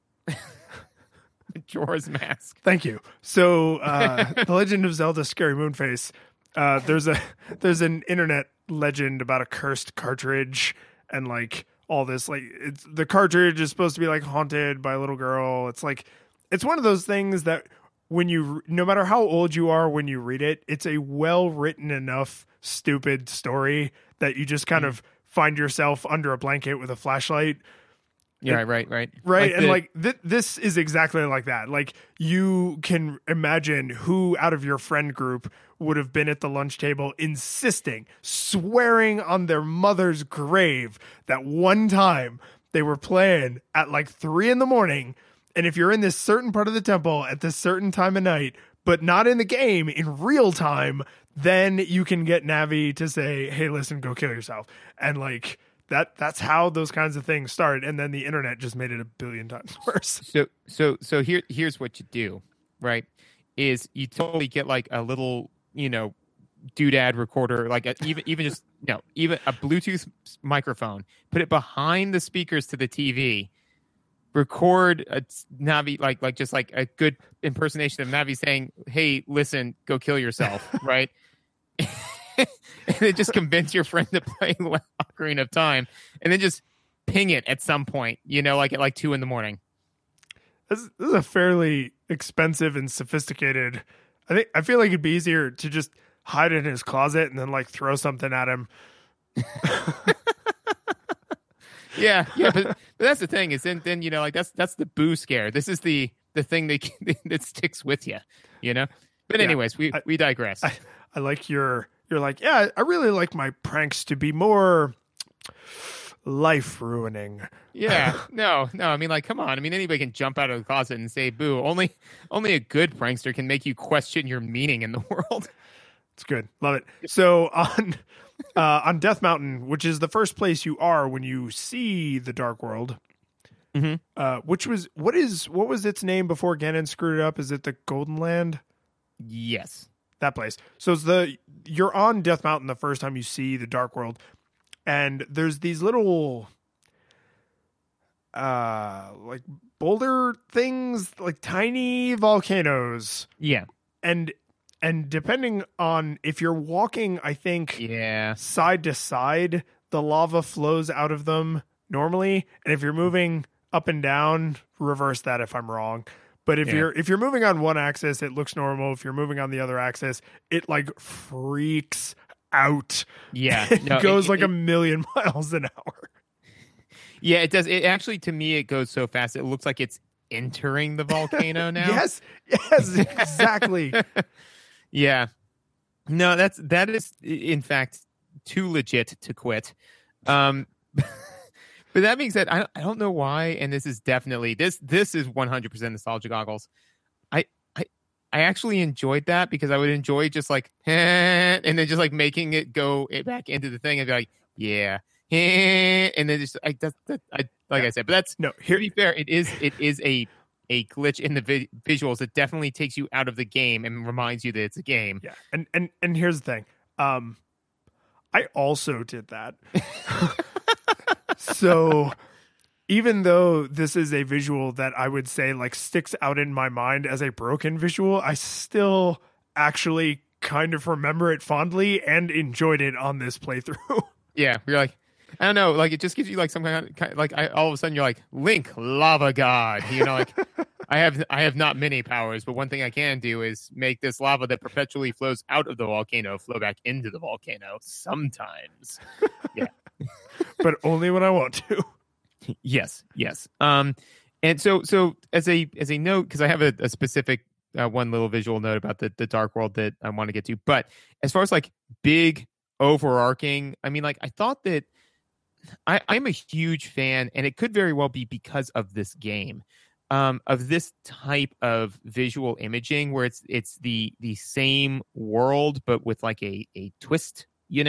Majora's Mask. Thank you. So, The Legend of Zelda Scary Moon Face. There's an internet legend about a cursed cartridge, and like all this, like, the cartridge is supposed to be like haunted by a little girl. It's like, it's one of those things that no matter how old you are when you read it, it's a well written enough stupid story that you just kind of find yourself under a blanket with a flashlight. Yeah, right. Like, and this is exactly like that. Like, you can imagine who out of your friend group would have been at the lunch table insisting, swearing on their mother's grave that one time they were playing at like 3 a.m. And if you're in this certain part of the temple at this certain time of night, but not in the game, in real time, then you can get Navi to say, hey, listen, go kill yourself. And like, that's how those kinds of things start. And then the internet just made it a billion times worse. So here's what you do, right? Is you totally get like a little, doodad recorder, like even a Bluetooth microphone, put it behind the speakers to the TV, record a Navi, like just like a good impersonation of Navi saying, hey, listen, go kill yourself, right? and then just convince your friend to play Ocarina of Time, and then just ping it at some point, like at like 2 a.m. This is a fairly expensive and sophisticated. I feel like it'd be easier to just hide in his closet and then like throw something at him. yeah, but that's the thing is then like that's the boo scare. This is the thing that sticks with you, But anyways, we digress. I like you're like, yeah, I really like my pranks to be more life ruining. Yeah, no. I mean, like, come on. I mean, anybody can jump out of the closet and say boo. Only a good prankster can make you question your meaning in the world. It's good. Love it. So on Death Mountain, which is the first place you are when you see the Dark World, what was its name before Ganon screwed it up? Is it the Golden Land? Yes. That place. So you're on Death Mountain the first time you see the Dark World, and there's these little like boulder things, like tiny volcanoes. Yeah. And depending on if you're walking, I think side to side, the lava flows out of them normally. And if you're moving up and down, reverse that if I'm wrong. But if you're moving on one axis, it looks normal. If you're moving on the other axis, it like freaks out. Yeah. It goes like a million miles an hour. Yeah, it does. It actually, to me, it goes so fast. It looks like it's entering the volcano now. Yes, exactly. Yeah. No, that is in fact too legit to quit. But that being said, I don't know why, and this is definitely this is 100% nostalgia goggles. I actually enjoyed that because I would enjoy just like and then just like making it go back into the thing and be like, yeah, and then just like I said, but that's to be fair, it is a glitch in the visuals. It definitely takes you out of the game and reminds you that it's a game. Yeah, and here's the thing, I also did that. So even though this is a visual that I would say like sticks out in my mind as a broken visual, I still actually kind of remember it fondly and enjoyed it on this playthrough. Yeah, you're like, I don't know, like it just gives you like some kind of like all of a sudden you're like, Link, lava god, like I have not many powers, but one thing I can do is make this lava that perpetually flows out of the volcano flow back into the volcano sometimes. Yeah. But only when I want to. Yes. And so as a note, because I have a specific one little visual note about the Dark World that I want to get to, but as far as like big overarching, I mean, like I thought that I'm a huge fan, and it could very well be because of this game, of this type of visual imaging where it's the same world but with like a twist,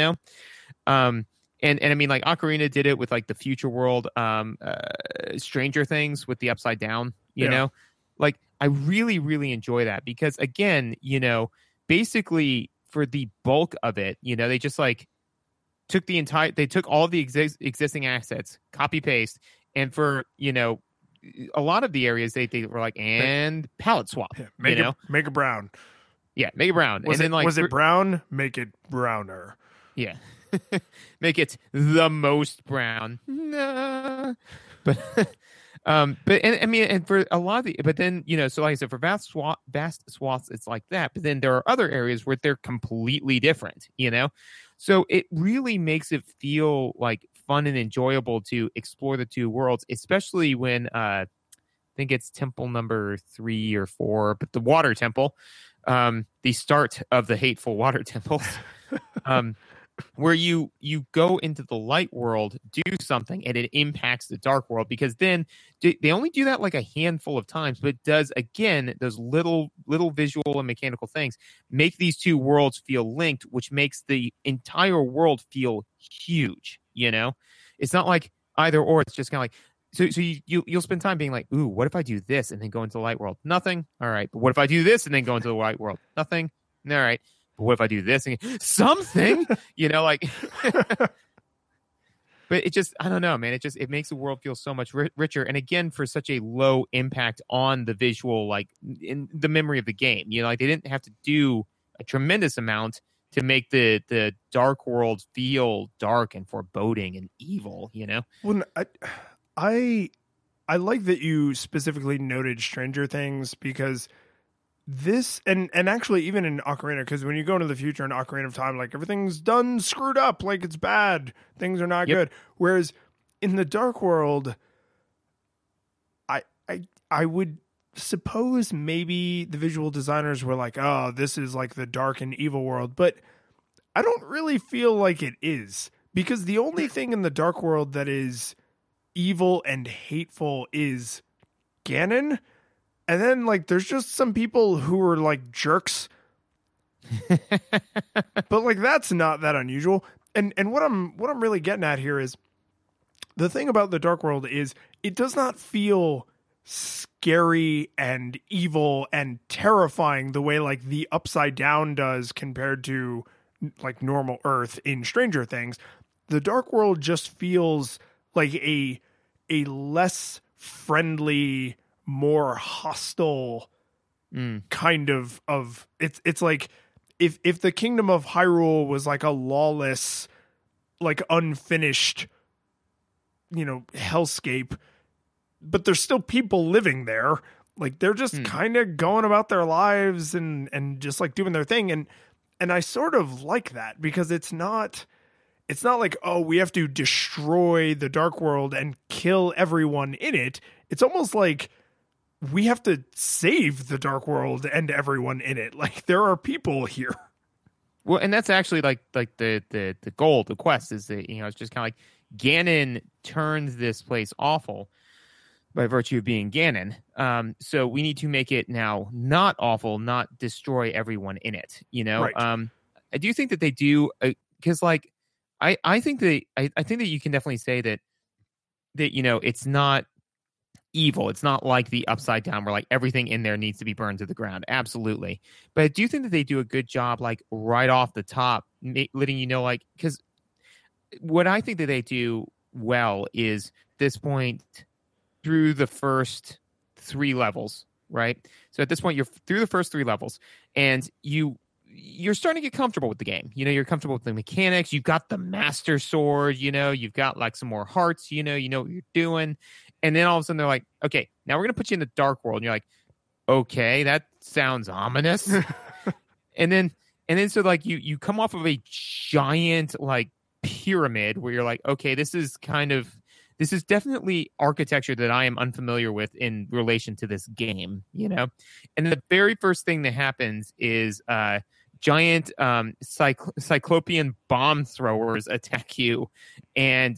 And I mean, like Ocarina did it with like the future world, Stranger Things with the upside down, you know, like I really, really enjoy that because again, basically for the bulk of it, they just like took all of the existing assets, copy paste. And for, a lot of the areas they were like, and palette swap, make it brown. Yeah. Make it brown. Was it brown? Make it browner. Yeah. Make it the most brown. Nah. But I mean, and for a lot of but then, so like I said, for vast swaths, it's like that. But then there are other areas where they're completely different, So it really makes it feel like fun and enjoyable to explore the two worlds, especially when I think it's temple number 3 or 4, but the water temple, the start of the hateful water temples. Where you go into the light world, do something, and it impacts the dark world, because then they only do that like a handful of times, but it does, again, those little visual and mechanical things make these two worlds feel linked, which makes the entire world feel huge. It's not like either or. It's just kind of like, so you'll spend time being like, ooh, what if I do this and then go into the light world? Nothing. All right. But what if I do this and then go into the light world? Nothing. All right. But what if I do this and something, like, but it just, I don't know, man. It makes the world feel so much richer. And again, for such a low impact on the visual, like in the memory of the game, like they didn't have to do a tremendous amount to make the dark world feel dark and foreboding and evil, you know? Well, I like that you specifically noted Stranger Things, because this, and actually even in Ocarina, because when you go into the future in Ocarina of Time, like everything's done screwed up, like it's bad, things are not good. Whereas in the Dark World, I would suppose maybe the visual designers were like, oh, this is like the dark and evil world, but I don't really feel like it is, because the only thing in the Dark World that is evil and hateful is Ganon. And then like there's just some people who are like jerks. But like that's not that unusual. And what I'm really getting at here is the thing about the Dark World is it does not feel scary and evil and terrifying the way like the Upside Down does compared to like normal Earth in Stranger Things. The Dark World just feels like a less friendly, more hostile kind of it's like if the Kingdom of Hyrule was like a lawless, like unfinished, you know, hellscape, but there's still people living there. Like they're just kind of going about their lives and just like doing their thing. And I sort of like that, because it's not like, oh, we have to destroy the Dark World and kill everyone in it. It's almost like we have to save the Dark World and everyone in it. Like there are people here. Well, and that's actually like the goal, the quest is that, you know, it's just kind of like Ganon turns this place awful by virtue of being Ganon. So we need to make it now not awful, not destroy everyone in it, you know? Right. I do think that they do, because like, I think that you can definitely say that you know, it's not evil. It's not like the Upside Down where like everything in there needs to be burned to the ground. Absolutely. But I do think that they do a good job, like right off the top, letting you know, like, because what I think that they do well is this point through the first 3 levels, right? So at this point, you're through the first 3 levels, and you're starting to get comfortable with the game. You know, you're comfortable with the mechanics. You've got the Master Sword, you know, you've got like some more hearts, you know what you're doing. And then all of a sudden they're like, okay, now we're going to put you in the Dark World. And you're like, okay, that sounds ominous. and then so like you come off of a giant like pyramid where you're like, okay, this is definitely architecture that I am unfamiliar with in relation to this game, you know? And the very first thing that happens is giant cyclopean bomb throwers attack you, and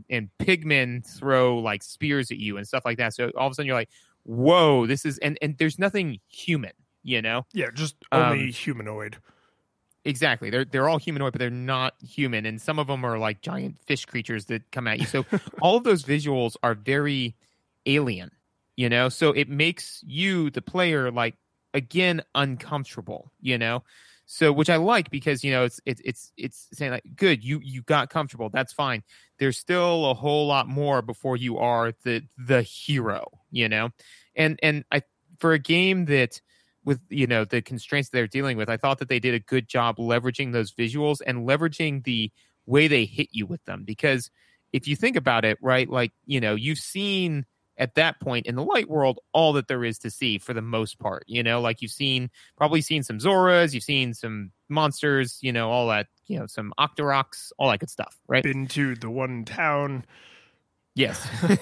pigmen throw like spears at you and stuff like that. So all of a sudden you're like, whoa, this is, and there's nothing human, you know? Yeah, just only humanoid. Exactly. They're all humanoid, but they're not human. And some of them are like giant fish creatures that come at you. So all of those visuals are very alien, you know? So it makes you, the player, like, again, uncomfortable, you know? So, which I like, because, you know, it's saying like, good, you got comfortable. That's fine. There's still a whole lot more before you are the hero, you know? And I, for a game that, with, you know, the constraints they're dealing with, I thought that they did a good job leveraging those visuals and leveraging the way they hit you with them. Because if you think about it, right, like, you know, you've seen at that point in the light world all that there is to see for the most part, you know, like you've probably seen some Zoras, you've seen some monsters, you know, all that, you know, some Octoroks, all that good stuff, right? Been to the one town. Yes.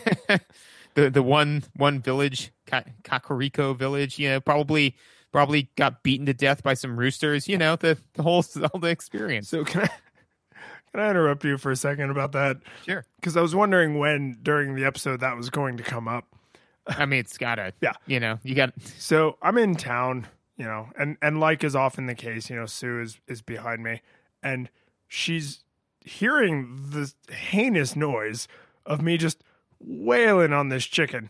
the one village, Kakariko village, you know, probably got beaten to death by some roosters, you know, the whole Zelda experience. So can I interrupt you for a second about that? Sure. Because I was wondering when during the episode that was going to come up. I mean, it's gotta, yeah, you know, you got. So I'm in town, you know, and like is often the case, you know, Sue is behind me, and she's hearing this heinous noise of me just wailing on this chicken.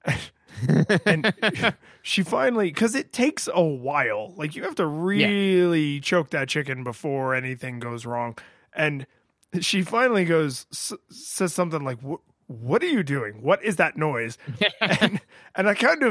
And she finally, because it takes a while, like you have to really choke that chicken before anything goes wrong. And she finally says something like, what are you doing? What is that noise? and I kind of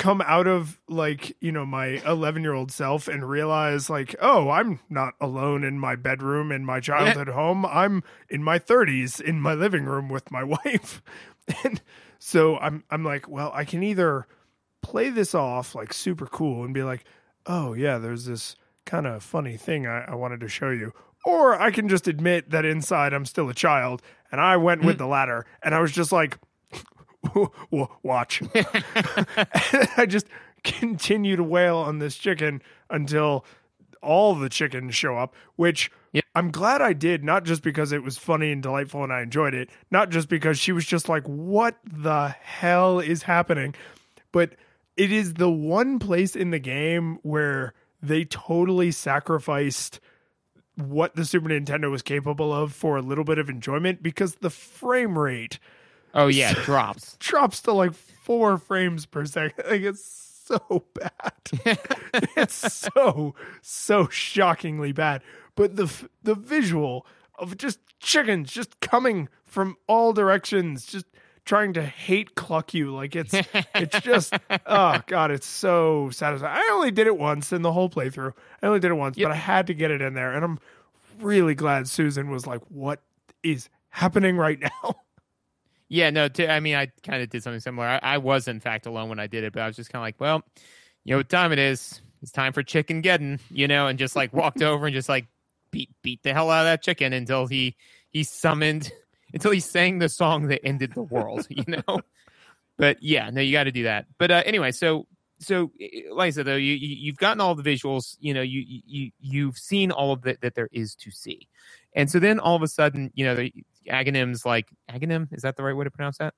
come out of like, you know, my 11-year-old self and realize like, oh, I'm not alone in my bedroom in my childhood home. I'm in my 30s in my living room with my wife. And so I'm like, well, I can either play this off like super cool and be like, oh yeah, there's this kind of funny thing I wanted to show you. Or I can just admit that inside I'm still a child. And I went with the latter. And I was just like, watch. I just continue to wail on this chicken until all the chickens show up, which I'm glad I did, not just because it was funny and delightful and I enjoyed it, not just because she was just like, what the hell is happening? But it is the one place in the game where they totally sacrificed what the Super Nintendo was capable of for a little bit of enjoyment, because the frame rate drops to like 4 frames per second. Like, it's so bad. It's so shockingly bad. But the visual of just chickens just coming from all directions, just trying to hate cluck you, like it's just, oh god, it's so satisfying. I only did it once in the whole playthrough. But I had to get it in there, and I'm really glad Susan was like, what is happening right now? Yeah, no, I mean, I kind of did something similar. I was, in fact, alone when I did it, but I was just kind of like, well, you know what time it is. It's time for chicken geddon, you know, and just like walked over and just like beat the hell out of that chicken until he sang the song that ended the world, you know? But yeah, no, you got to do that. But anyway, so like I said, though, you've gotten all the visuals, you know, you've seen all of that there is to see. And so then all of a sudden, you know, Aghanim's like, Aghanim, is that the right way to pronounce that?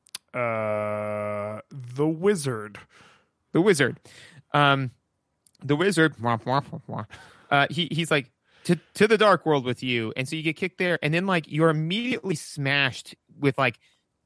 The wizard. The wizard. He's like, to the dark world with you. And so you get kicked there, and then like you're immediately smashed with like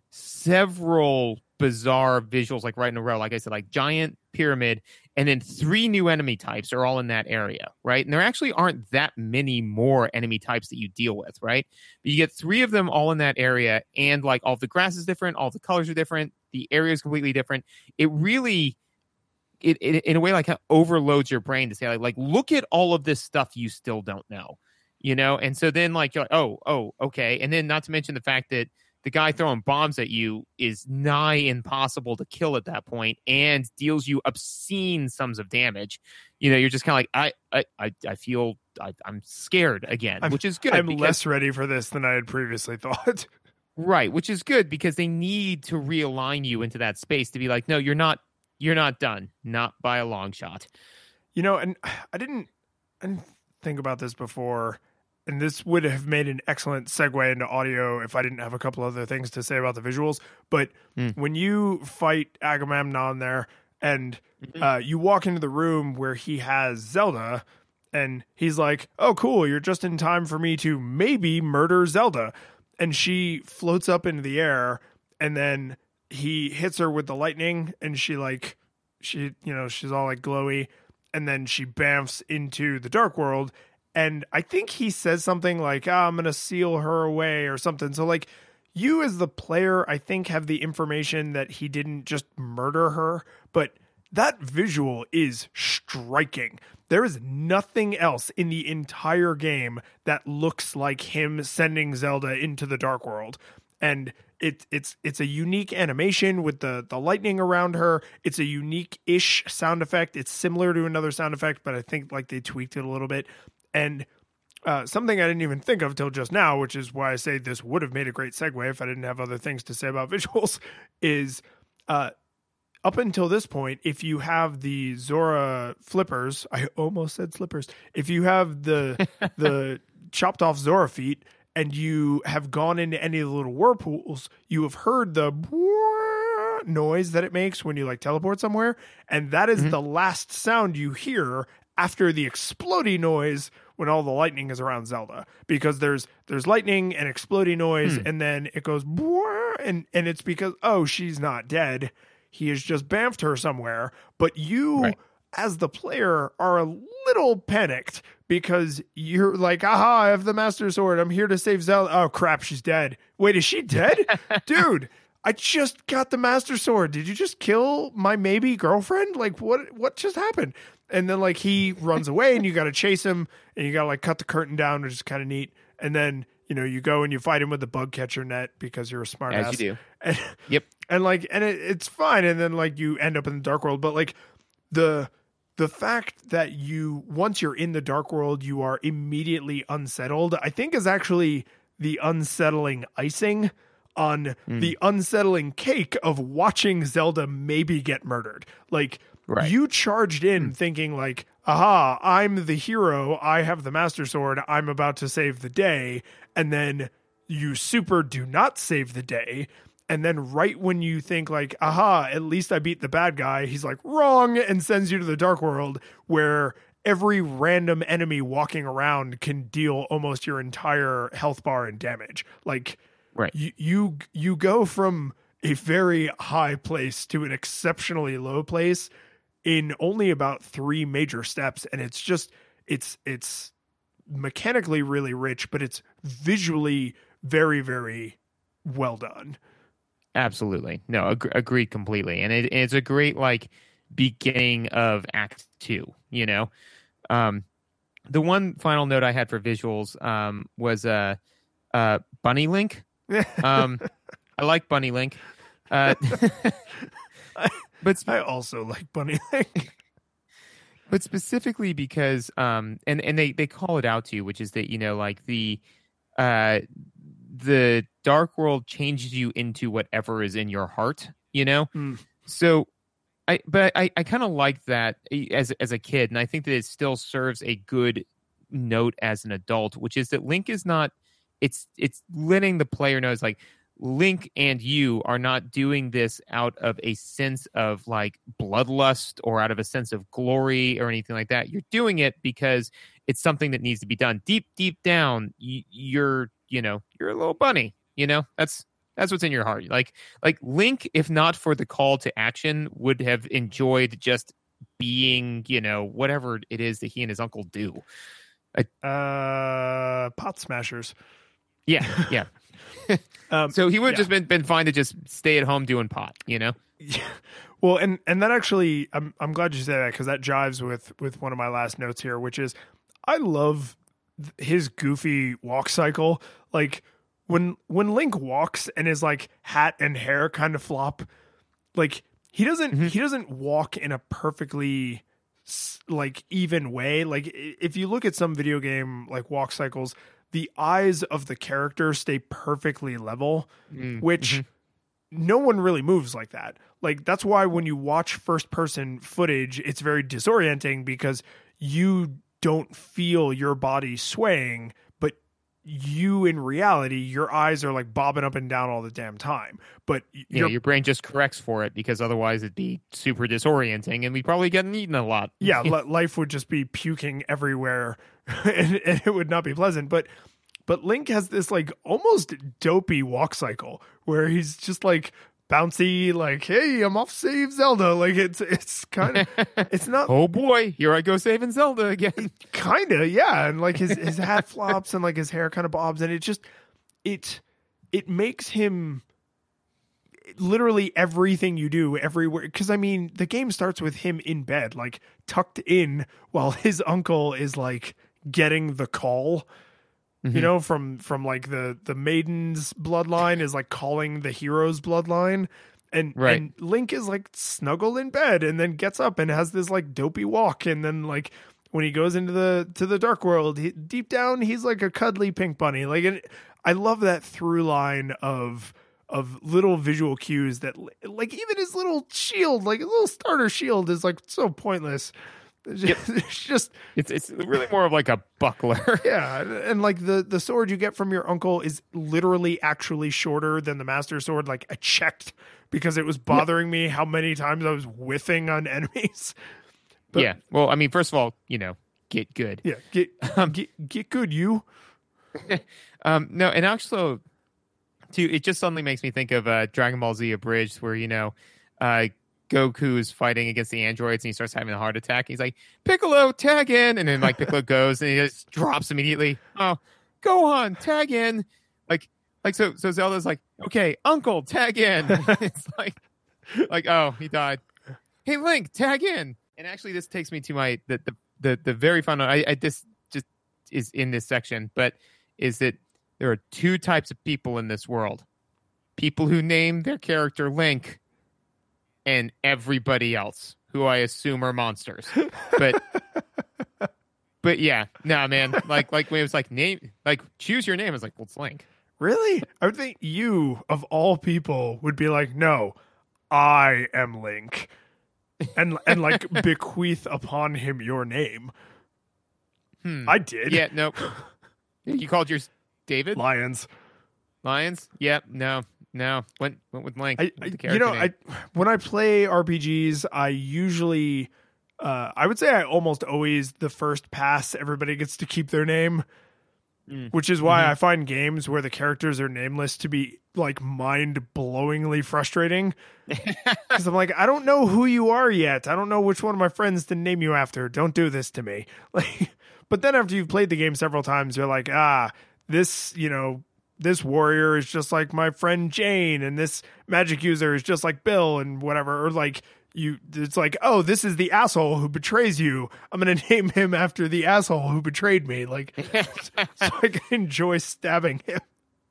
several bizarre visuals, like right in a row. Like I said, like giant pyramid, and then 3 new enemy types are all in that area, right? And there actually aren't that many more enemy types that you deal with, right? But you get 3 of them all in that area, and like all the grass is different, all the colors are different, the area is completely different. It really, it in a way like overloads your brain to say like look at all of this stuff you still don't know, you know? And so then like you're like, oh, okay. And then not to mention the fact that the guy throwing bombs at you is nigh impossible to kill at that point and deals you obscene sums of damage. You know, you're just kind of like, I feel I'm scared again, which is good. I'm less ready for this than I had previously thought. Right, which is good because they need to realign you into that space to be like, no, you're not done, not by a long shot. You know, and I didn't think about this before. And this would have made an excellent segue into audio if I didn't have a couple other things to say about the visuals. But when you fight Agamemnon there and you walk into the room where he has Zelda, and he's like, oh, cool, you're just in time for me to maybe murder Zelda. And she floats up into the air, and then he hits her with the lightning, and she's all like glowy. And then she bamfs into the dark world. And I think he says something like, I'm going to seal her away or something. So like you as the player, I think, have the information that he didn't just murder her, but that visual is striking. There is nothing else in the entire game that looks like him sending Zelda into the dark world. And it's a unique animation with the lightning around her. It's a unique-ish sound effect. It's similar to another sound effect, but I think like they tweaked it a little bit. And something I didn't even think of till just now, which is why I say this would have made a great segue if I didn't have other things to say about visuals, is up until this point, if you have the Zora flippers, I almost said slippers. If you have the chopped off Zora feet and you have gone into any of the little whirlpools, you have heard the noise that it makes when you like teleport somewhere. And that is the last sound you hear after the exploding noise when all the lightning is around Zelda, because there's lightning and exploding noise, and then it goes and it's because, oh, she's not dead. He has just bamfed her somewhere. But you, as the player, are a little panicked because you're like, aha, I have the Master Sword. I'm here to save Zelda. Oh, crap, she's dead. Wait, is she dead? Dude, I just got the Master Sword. Did you just kill my maybe girlfriend? Like, what just happened? And then, like, he runs away, and you got to chase him, and you got to, like, cut the curtain down, which is kind of neat. And then, you know, you go and you fight him with the bug catcher net because you're a smart ass. As you do. And, Yep. And, like, and it's fine. And then, like, you end up in the Dark World. But, like, the fact that once you're in the Dark World, you are immediately unsettled, I think is actually the unsettling icing on the unsettling cake of watching Zelda maybe get murdered. Like, you charged in thinking like, aha, I'm the hero. I have the Master Sword. I'm about to save the day. And then you super do not save the day. And then right when you think like, aha, at least I beat the bad guy, he's like, wrong, and sends you to the Dark World where every random enemy walking around can deal almost your entire health bar and damage. Like, you go from a very high place to an exceptionally low place in only about 3 major steps. And it's just, it's mechanically really rich, but it's visually very, very well done. Absolutely. No, agreed completely. And it's a great, like, beginning of Act 2, you know? The one final note I had for visuals was Bunny Link. I like Bunny Link. But I also like Bunny Link. But specifically because and they call it out to you, which is that, you know, like the Dark World changes you into whatever is in your heart, you know? So I kind of like that as a kid, and I think that it still serves a good note as an adult, which is that Link is not, it's letting the player know, it's like, Link and you are not doing this out of a sense of like bloodlust or out of a sense of glory or anything like that. You're doing it because it's something that needs to be done. Deep down, you're a little bunny, you know, that's what's in your heart. Like Link, if not for the call to action, would have enjoyed just being, you know, whatever it is that he and his uncle do. Pot smashers. Yeah. So he would have just been fine to just stay at home doing pot, you know? Yeah. Well, and that actually, I'm glad you said that, because that jives with one of my last notes here, which is I love his goofy walk cycle. Like when Link walks and his like hat and hair kind of flop, like he doesn't walk in a perfectly like even way. Like if you look at some video game like walk cycles, the eyes of the character stay perfectly level, which no one really moves like that. Like that's why when you watch first person footage, it's very disorienting because you don't feel your body swaying, but you in reality, your eyes are like bobbing up and down all the damn time. But your brain just corrects for it, because otherwise it'd be super disorienting and we'd probably get eaten a lot. Yeah, life would just be puking everywhere and it would not be pleasant. But Link has this like almost dopey walk cycle where he's just like bouncy, like, hey, I'm off save Zelda. Like it's kind of, it's not. Oh boy, here I go saving Zelda again. Kind of, yeah. And like his hat flops and like his hair kind of bobs, and it just it makes him literally everything you do everywhere. Because I mean, the game starts with him in bed, like tucked in, while his uncle is like getting the call. You know, from like the maiden's bloodline is like calling the hero's bloodline, and Link is like snuggled in bed and then gets up and has this like dopey walk, and then like when he goes into the Dark World, deep down he's like a cuddly pink bunny. Like, I love that through line of little visual cues that like even his little shield, like a little starter shield, is like so pointless. It's really more of like a buckler. Yeah, and like the sword you get from your uncle is literally actually shorter than the Master Sword. Like I checked because it was bothering me how many times I was whiffing on enemies. But, yeah, well, I mean, first of all, you know, get good. Yeah, get good, you. No, and also, too, it just suddenly makes me think of Dragon Ball Z Abridged, where, you know, Goku's fighting against the androids and he starts having a heart attack. He's like, Piccolo, tag in. And then like Piccolo goes and he just drops immediately. Oh, Gohan, tag in. Like Like so Zelda's like, okay, Uncle, tag in. It's like oh, he died. Hey, Link, tag in. And actually, this takes me to my the very fun one. I this just is in this section, but is that there are two types of people in this world: people who name their character Link, and everybody else, who I assume are monsters. But yeah, no, man. Like when it was like name, like choose your name. I was like, well, it's Link. Really? I would think you, of all people, would be like, no, I am Link. And like bequeath upon him your name. I did. Yeah, no. You called yours David? Lions? Yeah, no. Went with Link. When I play RPGs, I usually I would say I almost always the first pass everybody gets to keep their name. Which is why I find games where the characters are nameless to be like mind-blowingly frustrating. Because I'm like, I don't know who you are yet. I don't know which one of my friends to name you after. Don't do this to me. Like, but then after you've played the game several times, you're like, this warrior is just like my friend Jane, and this magic user is just like Bill, and whatever. Or like it's like, oh, this is the asshole who betrays you. I'm going to name him after the asshole who betrayed me. Like, so I can enjoy stabbing him.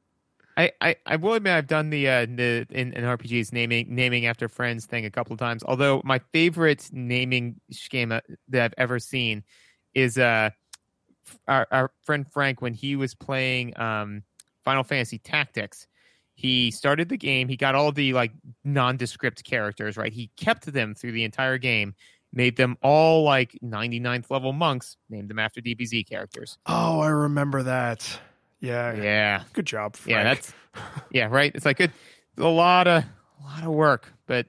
I will admit I've done the in RPGs naming after friends thing a couple of times. Although my favorite naming schema that I've ever seen is our friend Frank, when he was playing Final Fantasy Tactics. He started the game. He got all the like nondescript characters, right? He kept them through the entire game, made them all like 99th level monks, named them after DBZ characters. Oh, I remember that. Yeah. Good job, Frank. Right. It's like a lot of work, but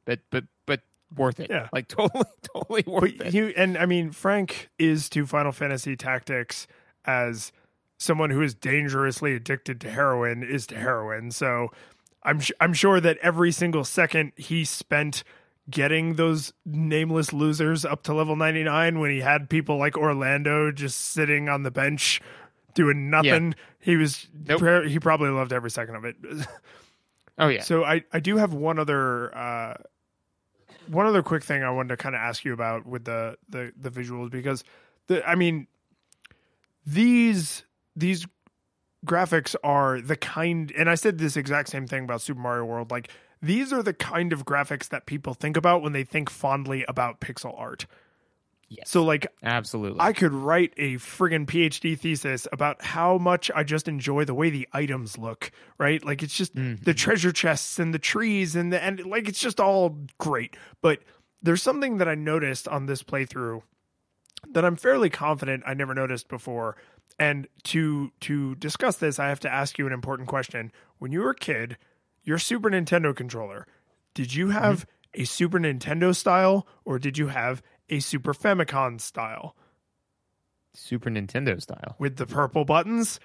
worth it. Yeah. Like totally worth it. Frank is to Final Fantasy Tactics as someone who is dangerously addicted to heroin is to heroin. So I'm sure that every single second he spent getting those nameless losers up to level 99 when he had people like Orlando just sitting on the bench doing nothing. Yeah. He probably loved every second of it. Oh yeah. So I do have one other quick thing I wanted to kind of ask you about with the visuals, because these graphics are the kind, and I said this exact same thing about Super Mario World, like these are the kind of graphics that people think about when they think fondly about pixel art. Yes. So like, absolutely, I could write a friggin' PhD thesis about how much I just enjoy the way the items look, right? Like it's just the treasure chests and the trees and like it's just all great. But there's something that I noticed on this playthrough that I'm fairly confident I never noticed before. And to discuss this, I have to ask you an important question. When you were a kid, your Super Nintendo controller, did you have a Super Nintendo style, or did you have a Super Famicom style? Super Nintendo style. With the purple buttons?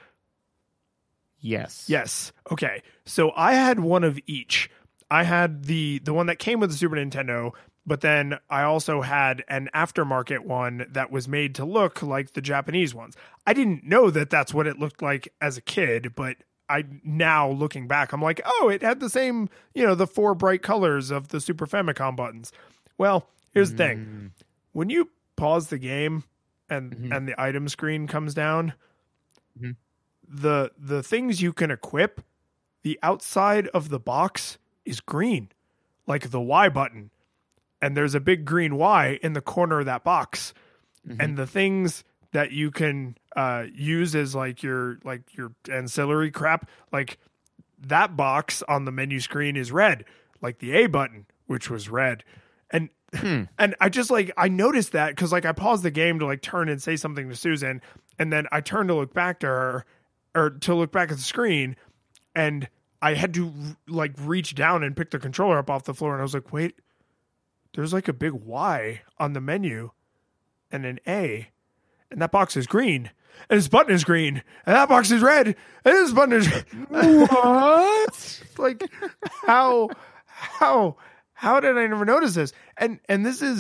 Yes. Okay. So I had one of each. I had the one that came with the Super Nintendo, but then I also had an aftermarket one that was made to look like the Japanese ones. I didn't know that that's what it looked like as a kid, but now looking back, I'm like, oh, it had the same, the 4 bright colors of the Super Famicom buttons. Well, here's the thing. When you pause the game and the item screen comes down, the things you can equip, the outside of the box is green, like the Y button. And there's a big green Y in the corner of that box. And the things that you can use as like your ancillary crap, like that box on the menu screen is red, like the A button, which was red. And and I just I noticed that because I paused the game to turn and say something to Susan, and then I turned to look back to her, or to look back at the screen, and I had to reach down and pick the controller up off the floor, and I was like, wait, there's a big Y on the menu and an A, and that box is green, and this button is green, and that box is red, and this button is what? How did I never notice this? And this is,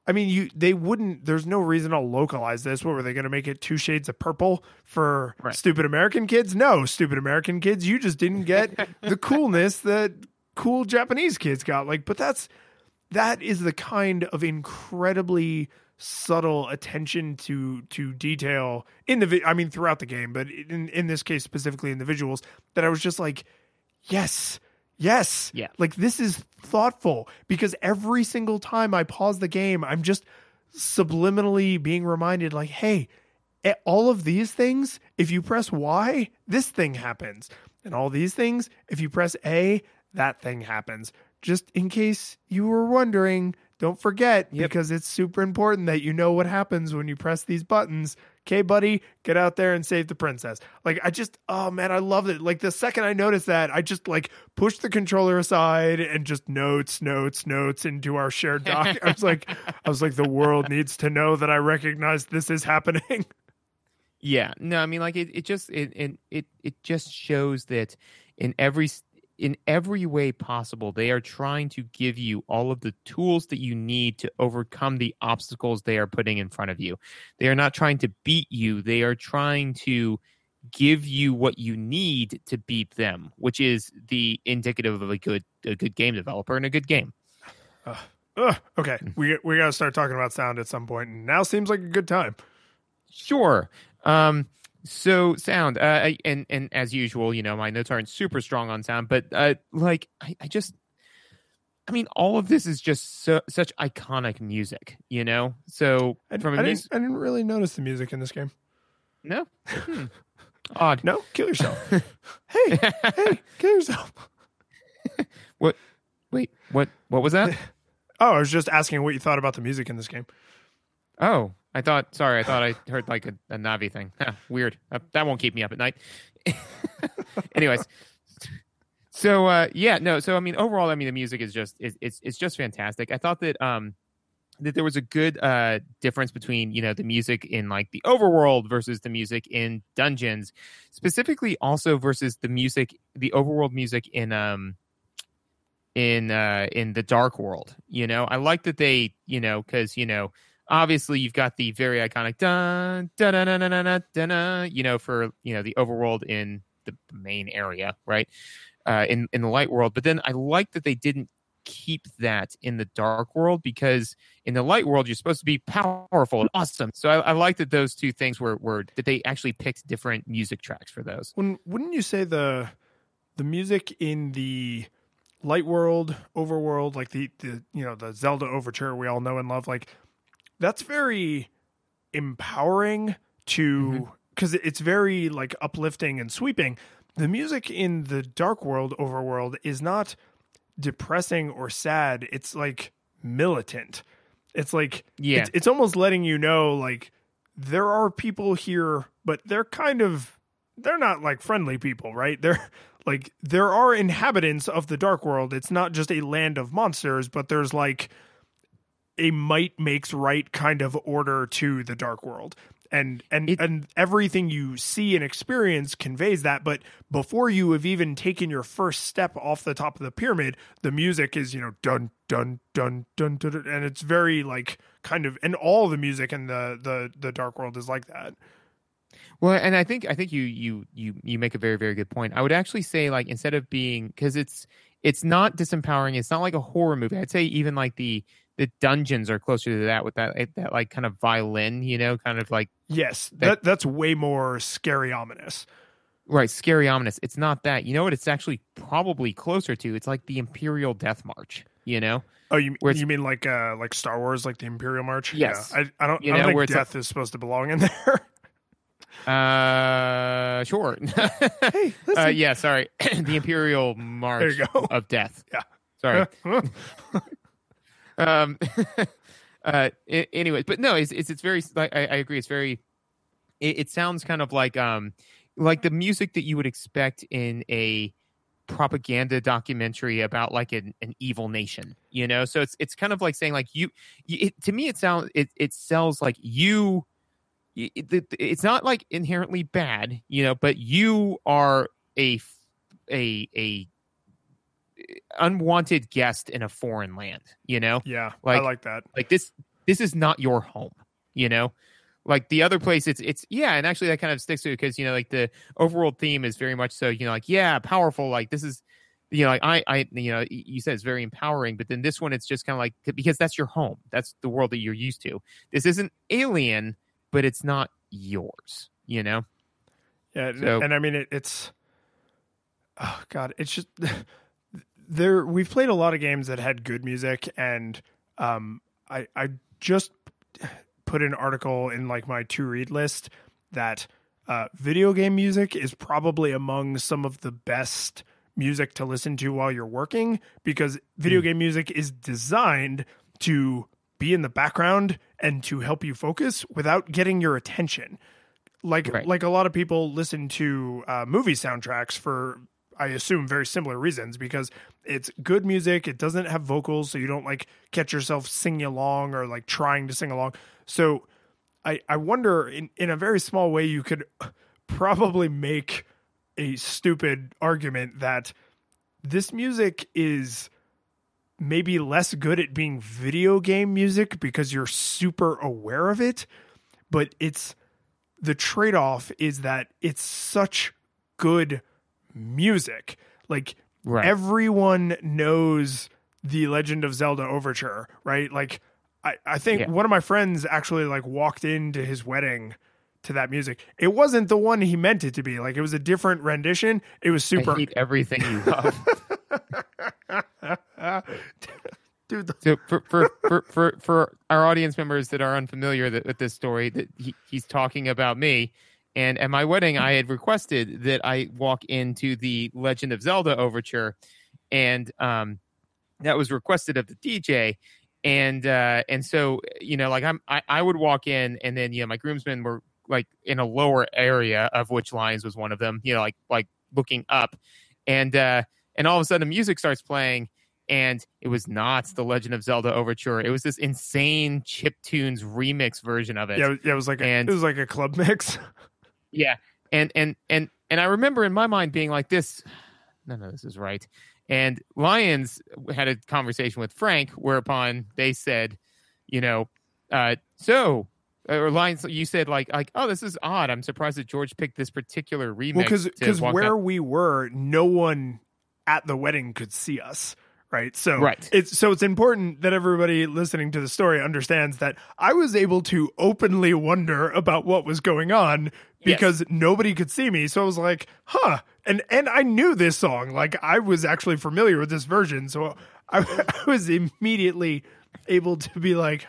I mean, they wouldn't. There's no reason to localize this. What were they going to make it 2 shades of purple for stupid American kids? No, stupid American kids, you just didn't get the coolness that cool Japanese kids got. Like, but that is the kind of incredibly subtle attention to detail in the throughout the game, but in this case specifically in the visuals, that I was just like, yes. Yeah. Like, this is thoughtful, because every single time I pause the game, I'm just subliminally being reminded, like, hey, all of these things, if you press Y, this thing happens. And all these things, if you press A, that thing happens. Just in case you were wondering, don't forget, because it's super important that you know what happens when you press these buttons. Okay, buddy, get out there and save the princess. Like, oh man, I love it. Like, the second I noticed that, I just like pushed the controller aside and just notes into our shared doc. I was like, the world needs to know that I recognize this is happening. Yeah, no, I mean, like, it just shows that in every way possible, they are trying to give you all of the tools that you need to overcome the obstacles they are putting in front of you. They are not trying to beat you. They are trying to give you what you need to beat them, which is the indicative of a good game developer and a good game. Okay, we got to start talking about sound at some point, and now seems like a good time. Sure. So sound, and as usual, my notes aren't super strong on sound, but all of this is just such iconic music, So I didn't really notice the music in this game. No, odd. No, kill yourself. hey, kill yourself. What? Wait, what was that? Oh, I was just asking what you thought about the music in this game. Oh. I thought I heard like a Navi thing. Weird. That won't keep me up at night. Anyways. So, overall, the music is just, it's just fantastic. I thought that, that there was a good, difference between, the music in like the overworld versus the music in dungeons, specifically also versus the overworld music in the dark world. I like that they, cause, obviously, you've got the very iconic dun dun dun dun dun dun dun, for the overworld in the main area, right? In the light world, but then I like that they didn't keep that in the dark world, because in the light world you're supposed to be powerful and awesome. So I like that those two things were that they actually picked different music tracks for those. Wouldn't you say the music in the light world, overworld, like the the Zelda overture we all know and love, like, that's very empowering because it's very like uplifting and sweeping. The music in the dark world, overworld, is not depressing or sad. It's like militant. It's like, it's almost letting you know, like, there are people here, but they're not like friendly people, right? There are inhabitants of the dark world. It's not just a land of monsters, but there's like a might makes right kind of order to the dark world, and everything you see and experience conveys that. But before you have even taken your first step off the top of the pyramid, the music is dun dun dun dun dun, and it's very like kind of, and all the music in the dark world is like that. Well, and I think you make a very, very good point. I would actually say, like, instead of being, because it's not disempowering, it's not like a horror movie. I'd say even like the dungeons are closer to that, with that like kind of violin, kind of like, yes, that's way more scary, ominous. Right, scary, ominous. It's not that. You know what? It's actually probably closer to. It's like the Imperial Death March. Oh, you mean like Star Wars, like the Imperial March? Yes. Yeah, I don't think death is supposed to belong in there. Sure. Hey, listen. Yeah, sorry. The Imperial March of Death. Yeah. Sorry. Anyways, but no, it's very, like, I agree. It's very, it sounds kind of like the music that you would expect in a propaganda documentary about like an evil nation, so it's kind of like saying, like, to me, it sells like you. It's not like inherently bad, but you are a unwanted guest in a foreign land, Yeah, like, I like that. Like this this is not your home, you know? Like the other place, it's yeah, and actually that kind of sticks to it because, you know, like the overall theme is very much so, you know, like, yeah, powerful, like this is, you know, like I you know, you said it's very empowering, but then this one, it's just kind of like, because that's your home. That's the world that you're used to. This isn't alien, but it's not yours, you know? Yeah. So, and I mean, it's, oh God, it's just, we've played a lot of games that had good music, and I just put an article in like my to read list that video game music is probably among some of the best music to listen to while you're working, because video game music is designed to be in the background and to help you focus without getting your attention. Like a lot of people listen to movie soundtracks for, I assume, very similar reasons, because it's good music. It doesn't have vocals, so you don't like catch yourself singing along or like trying to sing along. So I wonder, in a very small way, you could probably make a stupid argument that this music is maybe less good at being video game music because you're super aware of it, but the trade-off is that it's such good music. Like everyone knows the Legend of Zelda Overture, right? Like I think one of my friends actually like walked into his wedding to that music. It wasn't the one he meant it to be. Like, it was a different rendition. It was super. I hate everything you love. Dude, so for our audience members that are unfamiliar with this story, that he's talking about me, and at my wedding, I had requested that I walk into the Legend of Zelda Overture, and that was requested of the DJ. And so, you know, like I would walk in, and then, you know, my groomsmen were like in a lower area, of which Lions was one of them, you know, like looking up, and all of a sudden the music starts playing, and it was not the Legend of Zelda Overture. It was this insane chiptunes remix version of it. Yeah, it was like it was like a club mix. Yeah. And I remember in my mind being like, this, none of this is right. And Lions had a conversation with Frank, whereupon they said, you know, or Lions, you said like, oh, this is odd. I'm surprised that George picked this particular remix. Well, because where we were, no one at the wedding could see us. Right. So it's important that everybody listening to the story understands that I was able to openly wonder about what was going on because nobody could see me. So I was like, huh. And I knew this song. Like, I was actually familiar with this version. So I was immediately able to be like,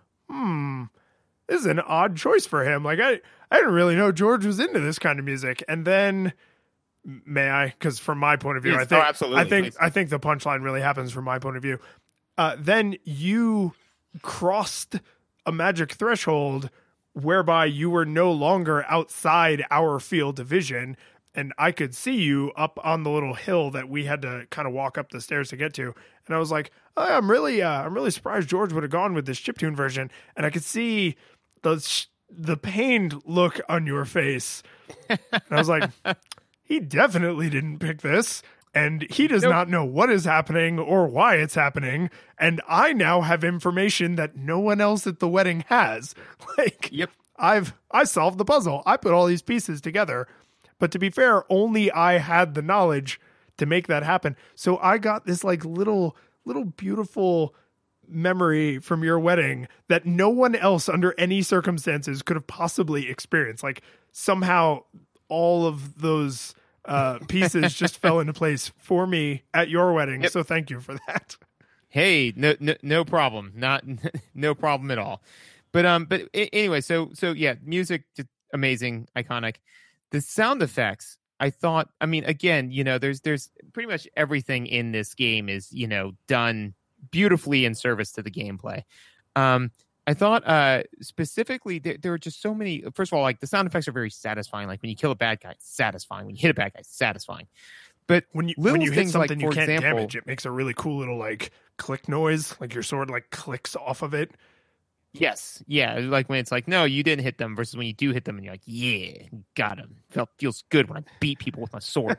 this is an odd choice for him. Like, I didn't really know George was into this kind of music. And then, may I? Because from my point of view, yes, I think the punchline really happens from my point of view. Then you crossed a magic threshold whereby you were no longer outside our field of vision, and I could see you up on the little hill that we had to kind of walk up the stairs to get to. And I was like, oh, I'm really surprised George would have gone with this chiptune version. And I could see the pained look on your face. And I was like, he definitely didn't pick this, and he does not know what is happening or why it's happening. And I now have information that no one else at the wedding has. Like, I solved the puzzle. I put all these pieces together. But to be fair, only I had the knowledge to make that happen. So I got this like little beautiful memory from your wedding that no one else under any circumstances could have possibly experienced. Like, somehow all of those pieces just fell into place for me at your wedding. So thank you for that. Hey, no problem. No problem at all. But anyway, so yeah, music, just amazing, iconic. The sound effects, I thought, I mean, again, you know, there's pretty much everything in this game is, you know, done beautifully in service to the gameplay. I thought specifically there are just so many. First of all, like, the sound effects are very satisfying. Like, when you kill a bad guy, it's satisfying. When you hit a bad guy, it's satisfying. But when you hit something, like, you can't damage, it makes a really cool little like click noise. Like, your sword like clicks off of it. Yes, yeah. Like when it's like, no, you didn't hit them, versus when you do hit them and you're like, yeah, got him. Feels good when I beat people with my sword.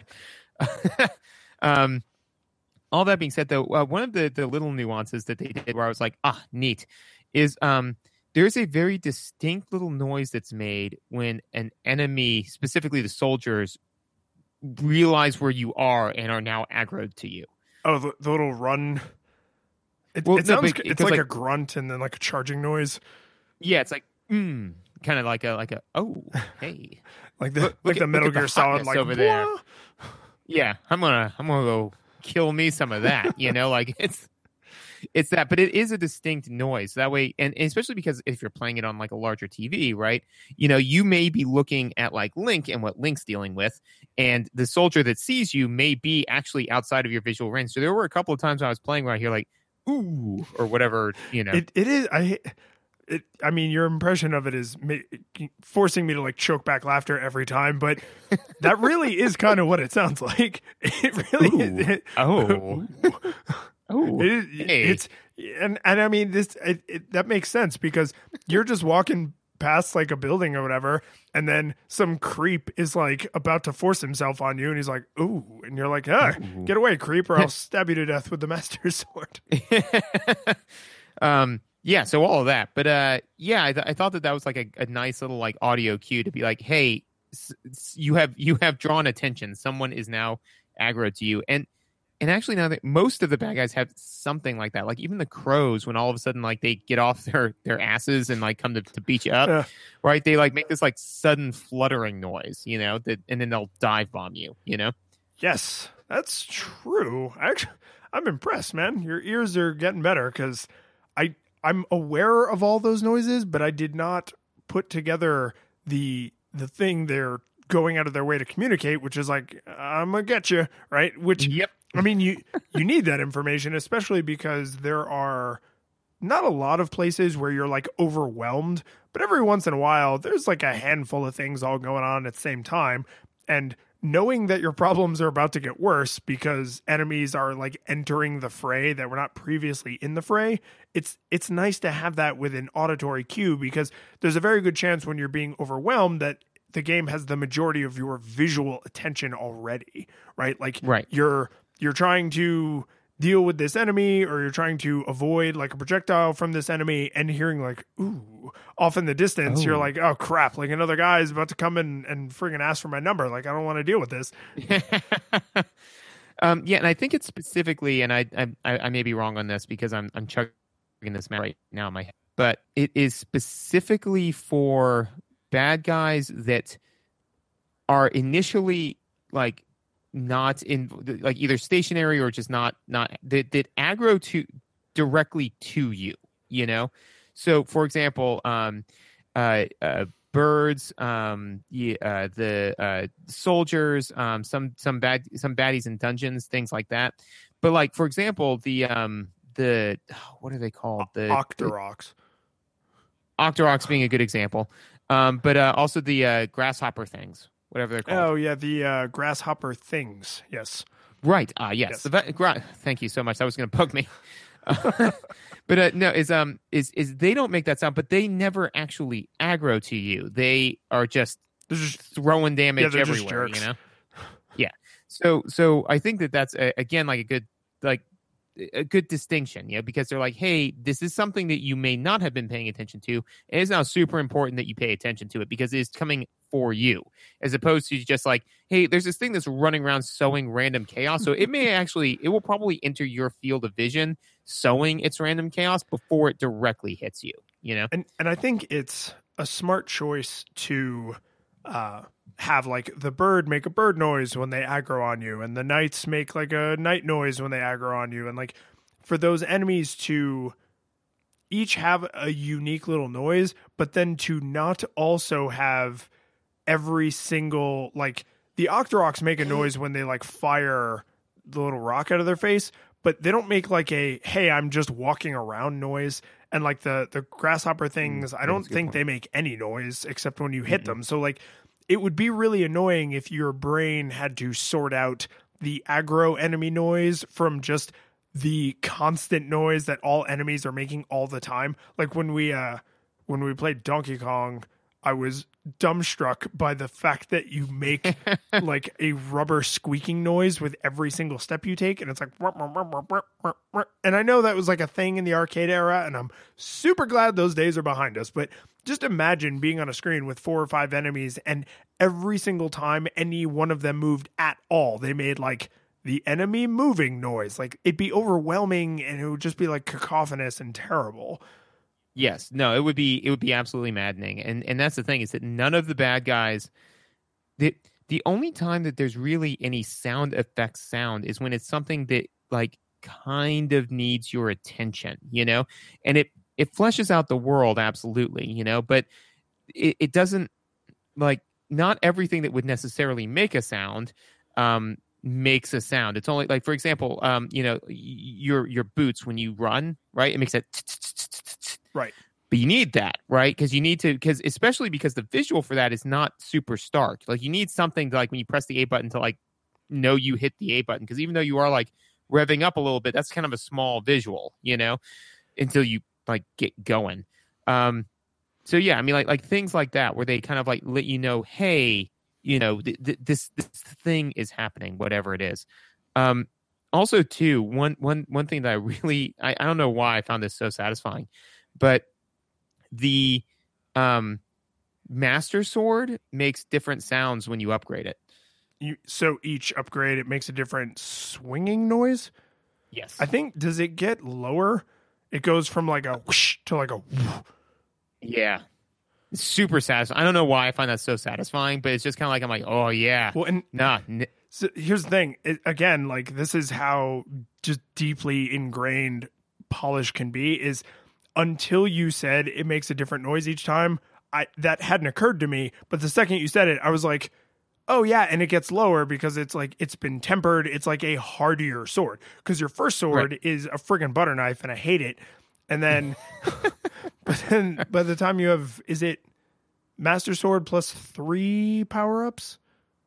All that being said, though, one of the little nuances that they did where I was like, neat, is there's a very distinct little noise that's made when an enemy, specifically the soldiers, realize where you are and are now aggroed to you. Oh, the little run. It's like a grunt and then like a charging noise. Yeah, it's like kind of like a oh hey, like the Metal Gear Solid like over there. Yeah, I'm gonna go kill me some of that. Like it's that, but it is a distinct noise that way, and especially because if you're playing it on like a larger TV, right? You may be looking at like Link and what Link's dealing with, and the soldier that sees you may be actually outside of your visual range. So there were a couple of times when I was playing where I hear like ooh or whatever. It is. I mean, your impression of it is forcing me to like choke back laughter every time, but that really is kind of what it sounds like. It really is. It's and I mean that makes sense because you're just walking past like a building or whatever, and then some creep is like about to force himself on you, and he's like, "Ooh," and you're like, "Get away, creep, or I'll stab you to death with the Master Sword." Yeah, so all of that, but I thought that was like a nice little like audio cue to be like, "Hey, you have drawn attention. Someone is now aggro to you," and actually now that most of the bad guys have something like that, like even the crows, when all of a sudden like they get off their asses and like come to beat you up, right? They like make this like sudden fluttering noise, and then they'll dive bomb you, Yes, that's true. Actually, I'm impressed, man. Your ears are getting better because I'm aware of all those noises, but I did not put together the thing they're going out of their way to communicate, which is like, I'm gonna get you, right? Which, yep. I mean, you need that information, especially because there are not a lot of places where you're like overwhelmed, but every once in a while, there's like a handful of things all going on at the same time. And knowing that your problems are about to get worse because enemies are like entering the fray that were not previously in the fray, it's nice to have that with an auditory cue, because there's a very good chance when you're being overwhelmed that the game has the majority of your visual attention already, right? Like you're trying to deal with this enemy, or you're trying to avoid like a projectile from this enemy, and hearing like, ooh, off in the distance, you're like, oh crap, like another guy is about to come in and friggin' ask for my number. Like, I don't want to deal with this. Yeah, and I think it's specifically, and I may be wrong on this because I'm chugging this right now in my head, but it is specifically for bad guys that are initially like not in like either stationary or just not that aggro to directly to you, So for example, birds, the soldiers, some baddies in dungeons, things like that. But like for example, the what are they called? The Octoroks. Octoroks being a good example. But also the grasshopper things, whatever they're called. Oh yeah, the grasshopper things. Yes. Right. Yes. Thank you so much. That was going to bug me. But no, is they don't make that sound, but they never actually aggro to you. They are just throwing damage everywhere. Yeah. So I think that's again like a good distinction, because they're like, hey, this is something that you may not have been paying attention to. And it's now super important that you pay attention to it because it's coming for you, as opposed to just like, hey, there's this thing that's running around sowing random chaos. So it will probably enter your field of vision, sowing its random chaos before it directly hits you, And I think it's a smart choice to have like the bird make a bird noise when they aggro on you, and the knights make like a night noise when they aggro on you, and like for those enemies to each have a unique little noise, but then to not also have every single, like the Octoroks make a noise when they like fire the little rock out of their face, but they don't make like a, hey, I'm just walking around noise. And like the grasshopper things, I don't think they make any noise except when you hit them. So like it would be really annoying if your brain had to sort out the aggro enemy noise from just the constant noise that all enemies are making all the time. Like when we played Donkey Kong, I was dumbstruck by the fact that you make like a rubber squeaking noise with every single step you take, and it's like, and I know that was like a thing in the arcade era, and I'm super glad those days are behind us. But just imagine being on a screen with 4 or 5 enemies, and every single time any one of them moved at all, they made like the enemy moving noise. Like, it'd be overwhelming, and it would just be like cacophonous and terrible. Yes, no, it would be absolutely maddening, and that's the thing, is that none of the bad guys, the only time that there's really any sound effects sound is when it's something that like kind of needs your attention, you know, and it fleshes out the world absolutely, you know, but it doesn't, like, not everything that would necessarily make a sound makes a sound. It's only like, for example, you know, your boots when you run, right? It makes that. Right. But you need that, right? Because especially because the visual for that is not super stark. Like, you need something to, like, when you press the A button to like know you hit the A button. Because even though you are like revving up a little bit, that's kind of a small visual, you know, until you like get going. So yeah, I mean, like things like that where they kind of like let you know, hey, you know, this thing is happening, whatever it is. Also, too, one thing that I really I don't know why I found this so satisfying, but the Master Sword makes different sounds when you upgrade it. So each upgrade, it makes a different swinging noise? Yes. I think, does it get lower? It goes from like a whoosh to like a whoosh. Yeah. It's super satisfying. I don't know why I find that so satisfying, but it's just kind of like, I'm like, oh, yeah. Well, and so here's the thing. Again, like, this is how just deeply ingrained polish can be, is until you said it makes a different noise each time, that hadn't occurred to me. But the second you said it, I was like, oh yeah, and it gets lower because it's like, it's been tempered. It's like a hardier sword, because your first sword is a friggin' butter knife, and I hate it. And then, but then by the time you have, is it Master Sword plus 3 power-ups?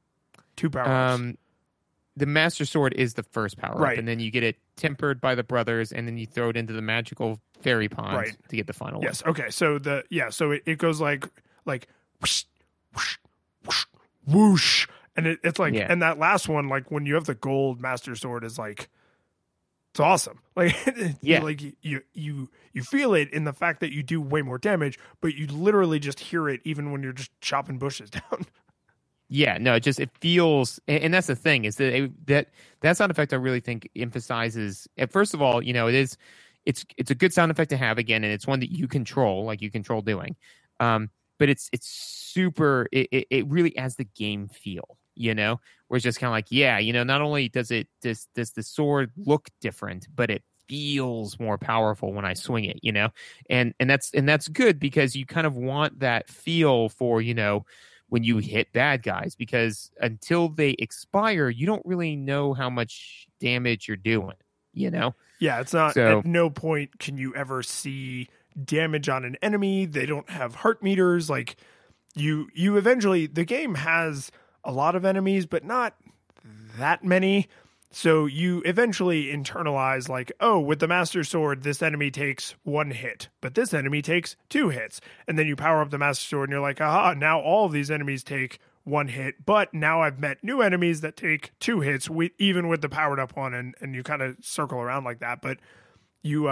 2 power-ups. The Master Sword is the first power-up, right, and then you get it tempered by the brothers, and then you throw it into the magical fairy pond to get the final one. Yes. Okay. So so it goes like whoosh, whoosh, whoosh, whoosh, and it's like, and that last one, like when you have the gold Master Sword, is like, it's awesome. Like, like you feel it in the fact that you do way more damage, but you literally just hear it even when you're just chopping bushes down. Yeah, no, it feels, and that's the thing, is that sound effect I really think emphasizes. First of all, you know, it's a good sound effect to have, again, and it's one that you control, like you control doing. But it's super. It really adds the game feel, you know, where it's just kind of like, yeah, you know, not only does the sword look different, but it feels more powerful when I swing it, you know, and that's good, because you kind of want that feel for, you know, when you hit bad guys, because until they expire, you don't really know how much damage you're doing, you know? Yeah, it's not, at no point can you ever see damage on an enemy. They don't have heart meters. Like, you eventually, the game has a lot of enemies, but not that many. So you eventually internalize, like, oh, with the Master Sword, this enemy takes 1 hit, but this enemy takes 2 hits. And then you power up the Master Sword and you're like, aha, now all of these enemies take 1 hit, but now I've met new enemies that take 2 hits, even with the powered up one, and you kind of circle around like that. But you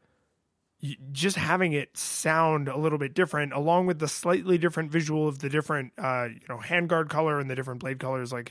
just having it sound a little bit different, along with the slightly different visual of the different handguard color and the different blade colors, like,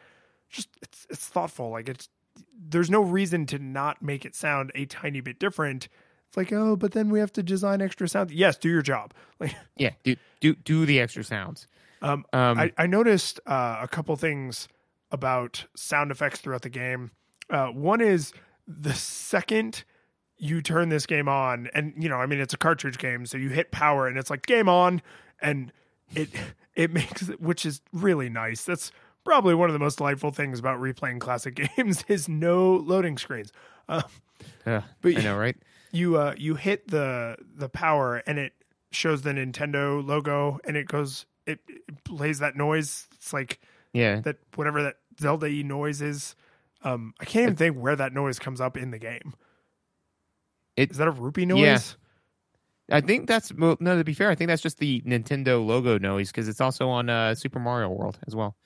it's thoughtful. Like, there's no reason to not make it sound a tiny bit different. It's like, oh, but then we have to design extra sound. Yes, do your job. Like, yeah, do the extra sounds. I noticed a couple things about sound effects throughout the game. One is, the second you turn this game on, and it's a cartridge game, so you hit power and it's like game on, and it makes it, which is really nice. That's probably one of the most delightful things about replaying classic games, is no loading screens. But I know, right? You hit the power and it shows the Nintendo logo, and it plays that noise. It's like, that whatever that Zelda-y noise is. I can't even think where that noise comes up in the game. Is that a rupee noise? I think that's no. To be fair, I think that's just the Nintendo logo noise because it's also on Super Mario World as well.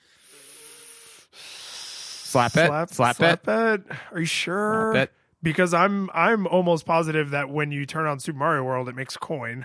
Slap bet. Are you sure? Slap bet. Because I'm almost positive that when you turn on Super Mario World, it makes coin.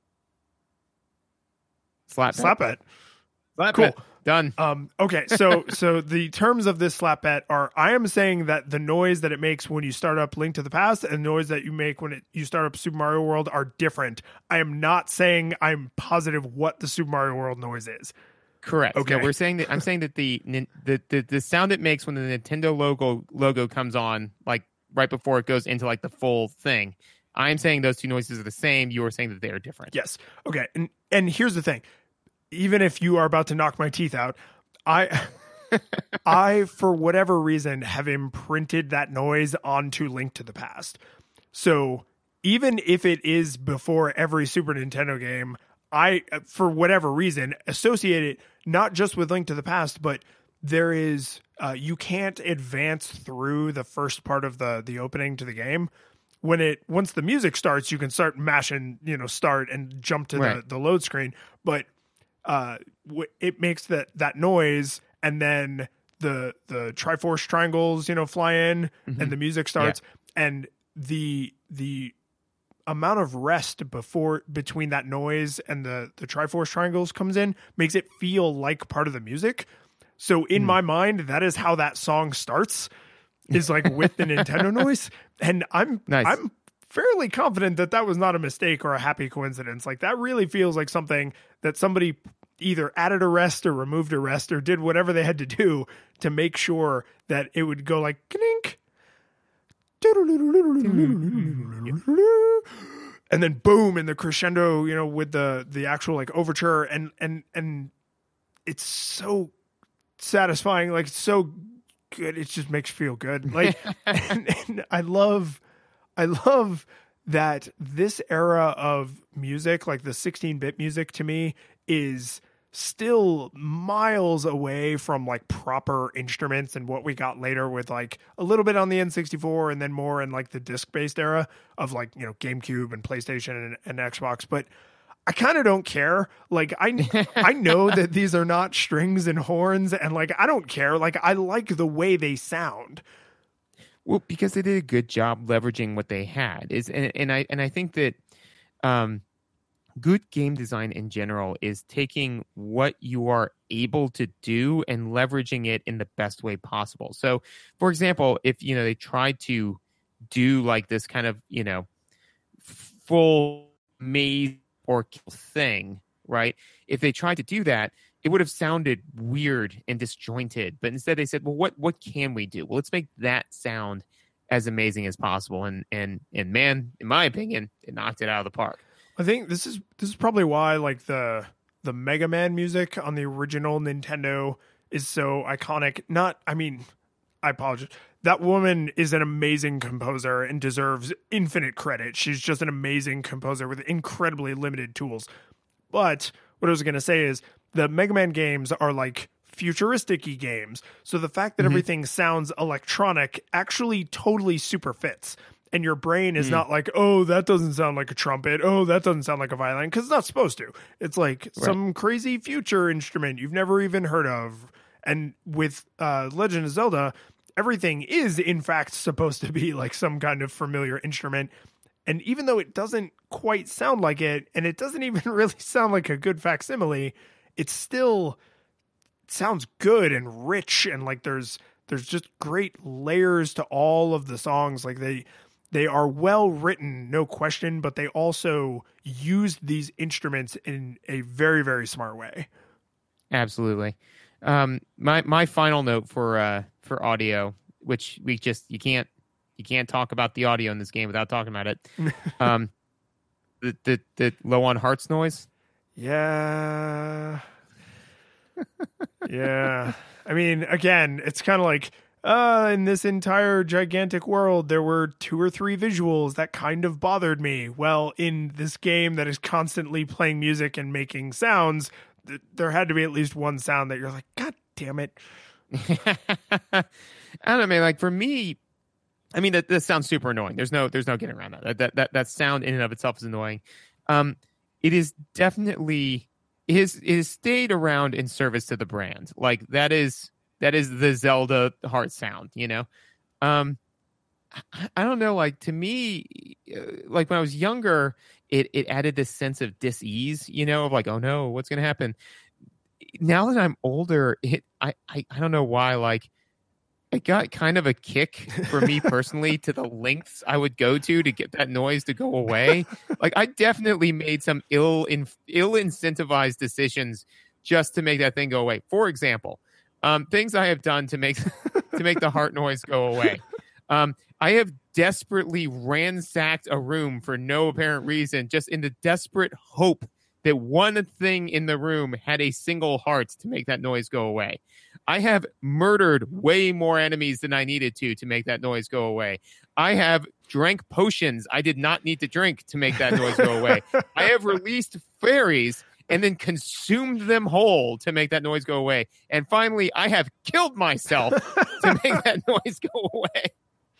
Slap bet. Cool. Done. Okay, so the terms of this slap bet are: I am saying that the noise that it makes when you start up Link to the Past and the noise that you make when you start up Super Mario World are different. I am not saying I'm positive what the Super Mario World noise is. Correct. Okay. No, we're saying that I'm saying that the sound it makes when the Nintendo logo comes on, like right before it goes into like the full thing. I'm saying those two noises are the same. You are saying that they are different. Yes. Okay. And here's the thing. Even if you are about to knock my teeth out, I for whatever reason have imprinted that noise onto Link to the Past. So even if it is before every Super Nintendo game, I for whatever reason associate it not just with Link to the Past, but there is you can't advance through the first part of the opening to the game. Once the music starts, you can start mashing, start and jump to the load screen, but it makes that noise, and then the Triforce triangles, fly in, and the music starts, and the amount of rest between that noise and the Triforce triangles comes in makes it feel like part of the music. So in my mind, that is how that song starts, is like with the Nintendo noise, and I'm fairly confident that was not a mistake or a happy coincidence. Like that really feels like something that somebody either added a rest or removed a rest or did whatever they had to do to make sure that it would go like clink, and then boom in the crescendo, with the actual like overture, and it's so satisfying, like it's so good, it just makes you feel good. Like and I love that this era of music, like the 16-bit music, to me is still miles away from like proper instruments and what we got later with like a little bit on the N64 and then more in like the disc-based era of like, GameCube and PlayStation and Xbox. But I kind of don't care. Like I know that these are not strings and horns, and like I don't care. Like I like the way they sound. Well, because they did a good job leveraging what they had. And I think that good game design in general is taking what you are able to do and leveraging it in the best way possible. So, for example, if they tried to do like this kind of full maze or thing, right? If they tried to do that, it would have sounded weird and disjointed. But instead they said, well, what can we do? Well, let's make that sound as amazing as possible. And man, in my opinion, it knocked it out of the park. I think this is probably why like the Mega Man music on the original Nintendo is so iconic. I apologize. That woman is an amazing composer and deserves infinite credit. She's just an amazing composer with incredibly limited tools. But what I was going to say is the Mega Man games are like futuristic-y games. So the fact that everything sounds electronic actually totally super fits. And your brain is not like, oh, that doesn't sound like a trumpet. Oh, that doesn't sound like a violin, because it's not supposed to. It's like some crazy future instrument you've never even heard of. And with Legend of Zelda, everything is, in fact, supposed to be like some kind of familiar instrument. And even though it doesn't quite sound like it, and it doesn't even really sound like a good facsimile, it still sounds good and rich. And like there's just great layers to all of the songs. Like they are well written, no question, but they also use these instruments in a very, very smart way. Absolutely. My final note for audio, which you can't talk about the audio in this game without talking about it. The low on hearts noise. Yeah. Yeah. I mean, again, it's kind of like, in this entire gigantic world, there were 2 or 3 visuals that kind of bothered me. Well, in this game that is constantly playing music and making sounds, there had to be at least one sound that you're like, God damn it. I don't know, man. Like for me, I mean, that sounds super annoying. There's no getting around that. That sound in and of itself is annoying. It is definitely is stayed around in service to the brand. Like that is the Zelda heart sound, you know. I don't know. Like to me, like when I was younger, it added this sense of dis-ease, you know, of like, oh no, what's gonna happen? Now that I'm older, I don't know why. Like it got kind of a kick for me personally to the lengths I would go to get that noise to go away. Like I definitely made some ill incentivized decisions just to make that thing go away. For example, things I have done to make the heart noise go away. I have desperately ransacked a room for no apparent reason, just in the desperate hope that one thing in the room had a single heart to make that noise go away. I have murdered way more enemies than I needed to make that noise go away. I have drank potions I did not need to drink to make that noise go away. I have released fairies and then consumed them whole to make that noise go away. And finally, I have killed myself to make that noise go away.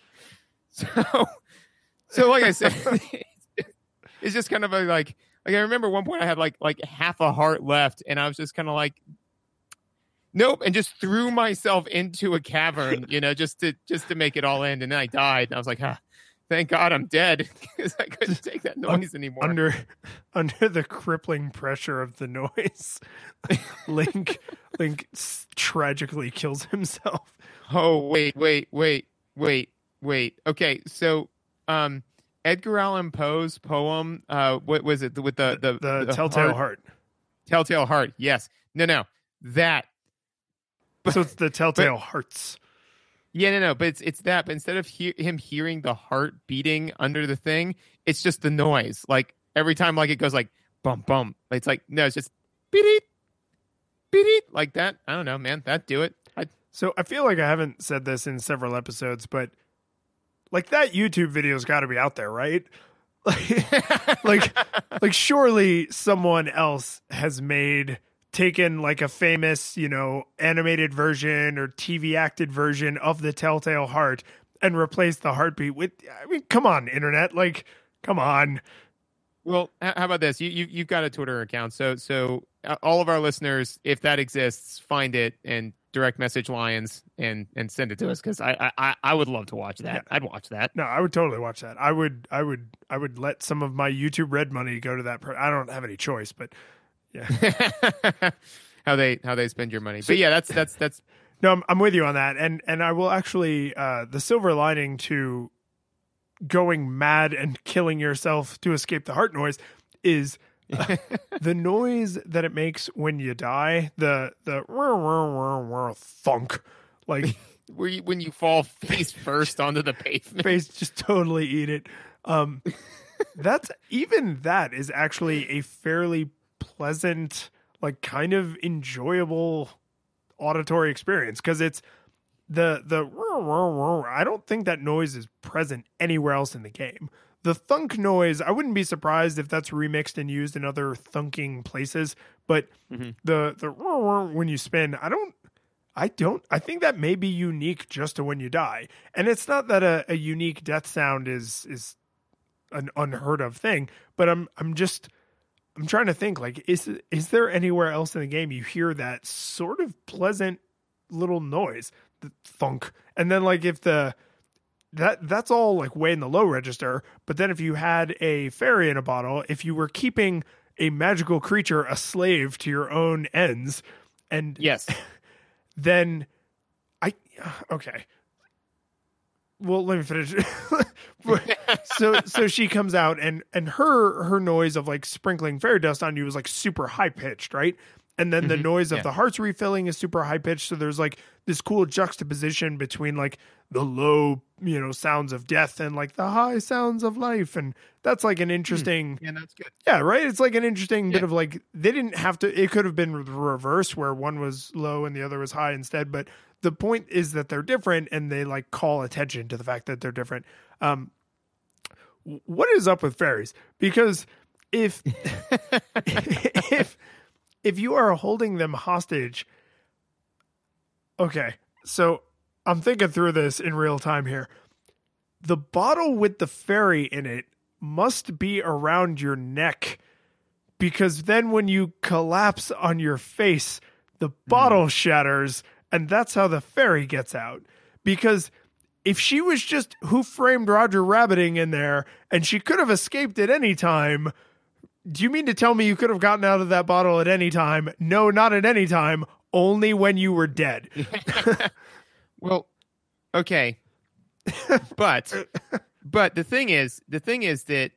So like I said, it's just kind of like I remember one point I had like half a heart left, and I was just kind of like, nope, and just threw myself into a cavern, you know, just to make it all end, and then I died, and I was like, thank God I'm dead because I couldn't take that noise anymore. Under the crippling pressure of the noise, Link tragically kills himself. Oh wait. Okay, so Edgar Allan Poe's poem, what was it with the Telltale Heart? Telltale Heart, yes. No, that. So it's the Telltale Hearts. Yeah, no, but it's that. But instead of him hearing the heart beating under the thing, it's just the noise. Like every time, like it goes like bum bum. It's like no, it's just beat it like that. I don't know, man. That do it. So I feel like I haven't said this in several episodes, but like that YouTube video's got to be out there, right? Like surely someone else has taken like a famous, you know, animated version or TV acted version of the Telltale Heart and replaced the heartbeat with, I mean, come on, internet, like, come on. Well, how about this? You've got a Twitter account, so all of our listeners, if that exists, find it and direct message Lions and send it to us because I would love to watch that. Yeah. I'd watch that. No, I would totally watch that. I would let some of my YouTube Red money go to that. I don't have any choice, but yeah, how they spend your money. But yeah, that's. No, I'm with you on that, and I will actually the silver lining to going mad and killing yourself to escape the heart noise is the noise that it makes when you die, the thunk, like when you fall face first onto the pavement, face just totally eat it. That is actually a fairly pleasant, like kind of enjoyable auditory experience because it's the I don't think that noise is present anywhere else in the game. The thunk noise, I wouldn't be surprised if that's remixed and used in other thunking places, but the when you spin, I think that may be unique just to when you die. And it's not that a unique death sound is an unheard of thing, but I'm trying to think, like, is there anywhere else in the game you hear that sort of pleasant little noise, the thunk, and then like if that's all like way in the low register, but then if you had a fairy in a bottle, if you were keeping a magical creature a slave to your own ends, and yes, then okay. Well, let me finish. So she comes out and her noise of like sprinkling fairy dust on you is like super high pitched, right? And then the noise of the hearts refilling is super high pitched. So there's like this cool juxtaposition between like the low, you know, sounds of death and like the high sounds of life. And that's like an interesting. Yeah, that's good. Yeah, right. It's like an interesting bit of like, they didn't have to, it could have been reversed where one was low and the other was high instead. But the point is that they're different and they like call attention to the fact that they're different. What is up with fairies? Because if you are holding them hostage, okay, so I'm thinking through this in real time here. The bottle with the fairy in it must be around your neck, because then when you collapse on your face, the bottle shatters, and that's how the fairy gets out. Because if she was just Who Framed Roger Rabbiting in there and she could have escaped at any time, do you mean to tell me you could have gotten out of that bottle at any time? No, not at any time, only when you were dead. Well, okay. But the thing is that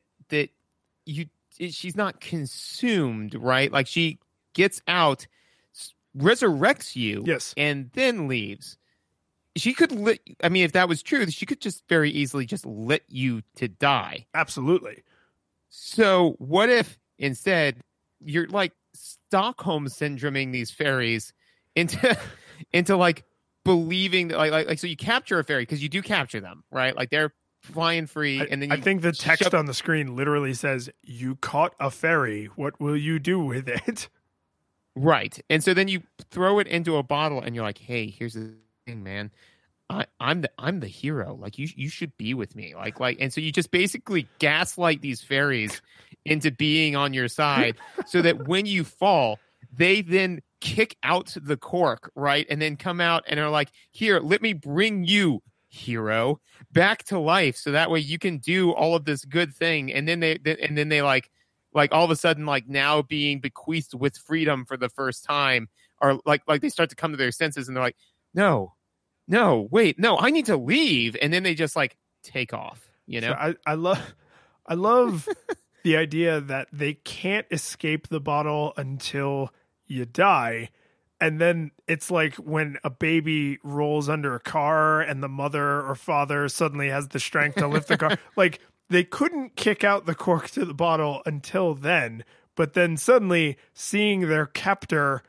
she's not consumed, right? Like, she gets out, resurrects you, yes, and then leaves. She could if that was true, she could just very easily just let you to die. Absolutely. So what if instead you're like Stockholm syndroming these fairies into like believing that like so you capture a fairy, because you do capture them, right? Like, they're flying free, and then I think the text on the screen literally says, "You caught a fairy. What will you do with it?" Right. And so then you throw it into a bottle, and you're like, "Hey, here's the thing, man. I'm the hero. Like, you should be with me." Like, and so you just basically gaslight these fairies into being on your side, so that when you fall, they then kick out the cork, right? And then come out and are like, "Here, let me bring you, hero, back to life, so that way you can do all of this good thing." And then they like all of a sudden, like, now being bequeathed with freedom for the first time, are like they start to come to their senses, and they're like, no, wait, no, I need to leave. And then they just like take off, you know? So I love the idea that they can't escape the bottle until you die. And then it's like when a baby rolls under a car and the mother or father suddenly has the strength to lift the car. Like, they couldn't kick out the cork to the bottle until then. But then suddenly seeing their captor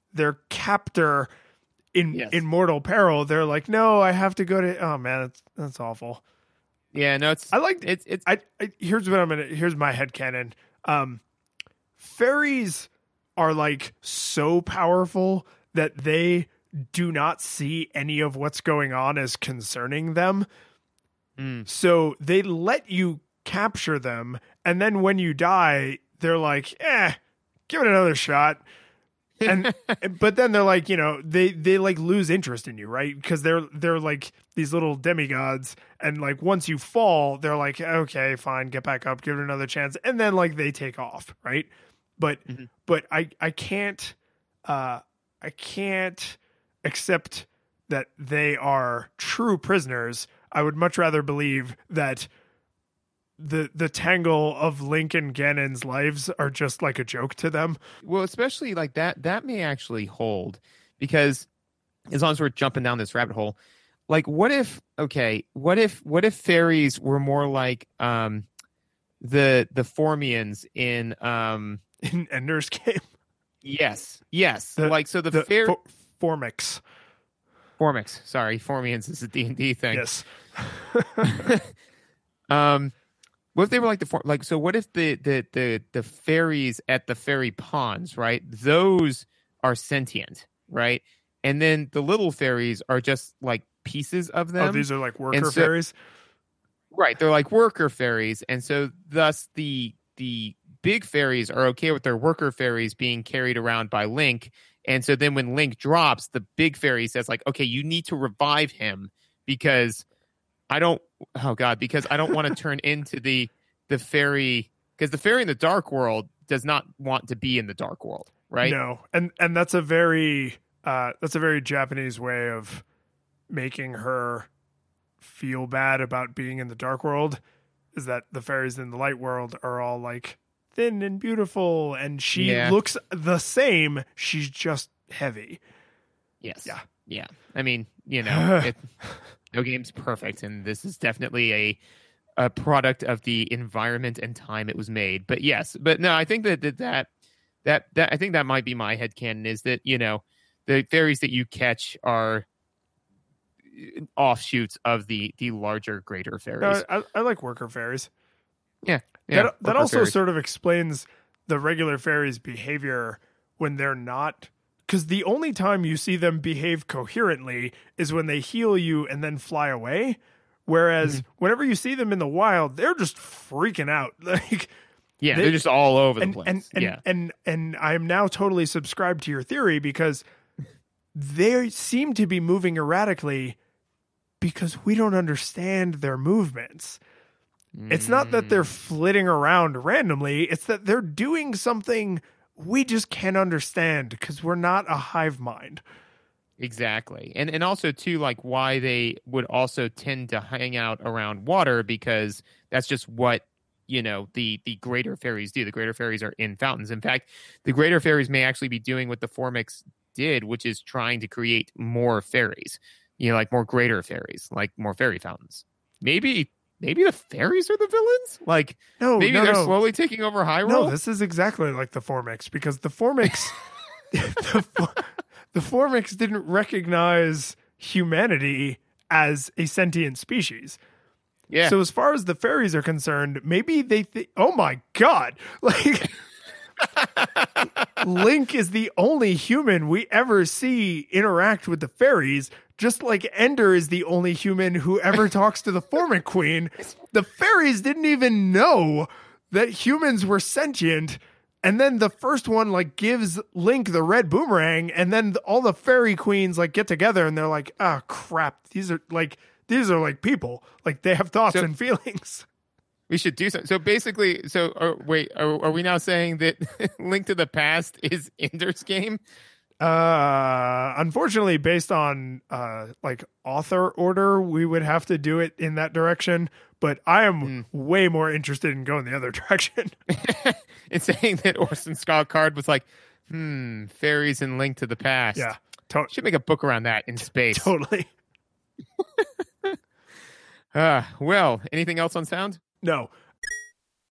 in mortal peril, they're like, "No, I have to go to." Oh man, that's awful. Yeah, no, it's. I like it. Here's my headcanon. Fairies are like so powerful that they do not see any of what's going on as concerning them. So they let you capture them, and then when you die, they're like, give it another shot. And but then they're like, they like lose interest in you, right? Because they're like these little demigods, and like once you fall, they're like, okay, fine, get back up, give it another chance, and then like they take off, right? But I can't accept that they are true prisoners. I would much rather believe that the tangle of Link and Ganon's lives are just like a joke to them. Well, especially like that may actually hold, because as long as we're jumping down this rabbit hole, like what if fairies were more like the Formians in Ender's Game? Yes. The fairy Formics. Sorry, Formians is a D&D thing. Yes. What if they were like so what if the fairies at the fairy ponds, right? Those are sentient, right? And then the little fairies are just like pieces of them. Oh, these are like worker fairies? Right, they're like worker fairies. And so thus the big fairies are okay with their worker fairies being carried around by Link. And so then when Link drops, the big fairy says like, okay, you need to revive him because I don't want to turn into the fairy, because the fairy in the dark world does not want to be in the dark world, right? No. And that's a very Japanese way of making her feel bad about being in the dark world, is that the fairies in the light world are all like thin and beautiful, and she looks the same. She's just heavy. Yes. Yeah. I mean, no game's perfect, and this is definitely a product of the environment and time it was made. But yes, but no, I think that I think that might be my headcanon, is that, the fairies that you catch are offshoots of the larger, greater fairies. I like worker fairies. Yeah. That also fairies sort of explains the regular fairies' behavior when they're not, because the only time you see them behave coherently is when they heal you and then fly away, Whereas whenever you see them in the wild, they're just freaking out. Like, yeah, they're just all over the place. And I am now totally subscribed to your theory because they seem to be moving erratically because we don't understand their movements. It's not that they're flitting around randomly. It's that they're doing something we just can't understand because we're not a hive mind. Exactly. And also, too, like why they would also tend to hang out around water, because that's just what, the greater fairies do. The greater fairies are in fountains. In fact, the greater fairies may actually be doing what the Formix did, which is trying to create more fairies, like more greater fairies, like more fairy fountains. Maybe the fairies are the villains? Like, maybe they're slowly taking over Hyrule? No, this is exactly like the Formix, because the Formix... The Formix didn't recognize humanity as a sentient species. Yeah. So as far as the fairies are concerned, maybe they oh my God, like Link is the only human we ever see interact with the fairies, just like Ender is the only human who ever talks to the Formic Queen. The fairies didn't even know that humans were sentient. And then the first one gives Link the red boomerang, and then all the fairy queens get together and they're like, "Ah, crap! These are people. Like, they have thoughts and feelings." We should do something. So basically, are we now saying that Link to the Past is Ender's Game? Unfortunately, based on author order, we would have to do it in that direction. But I am way more interested in going the other direction. It's saying that Orson Scott Card was like, fairies and Link to the Past. Yeah. Should make a book around that in space. Totally. Well, anything else on sound? No.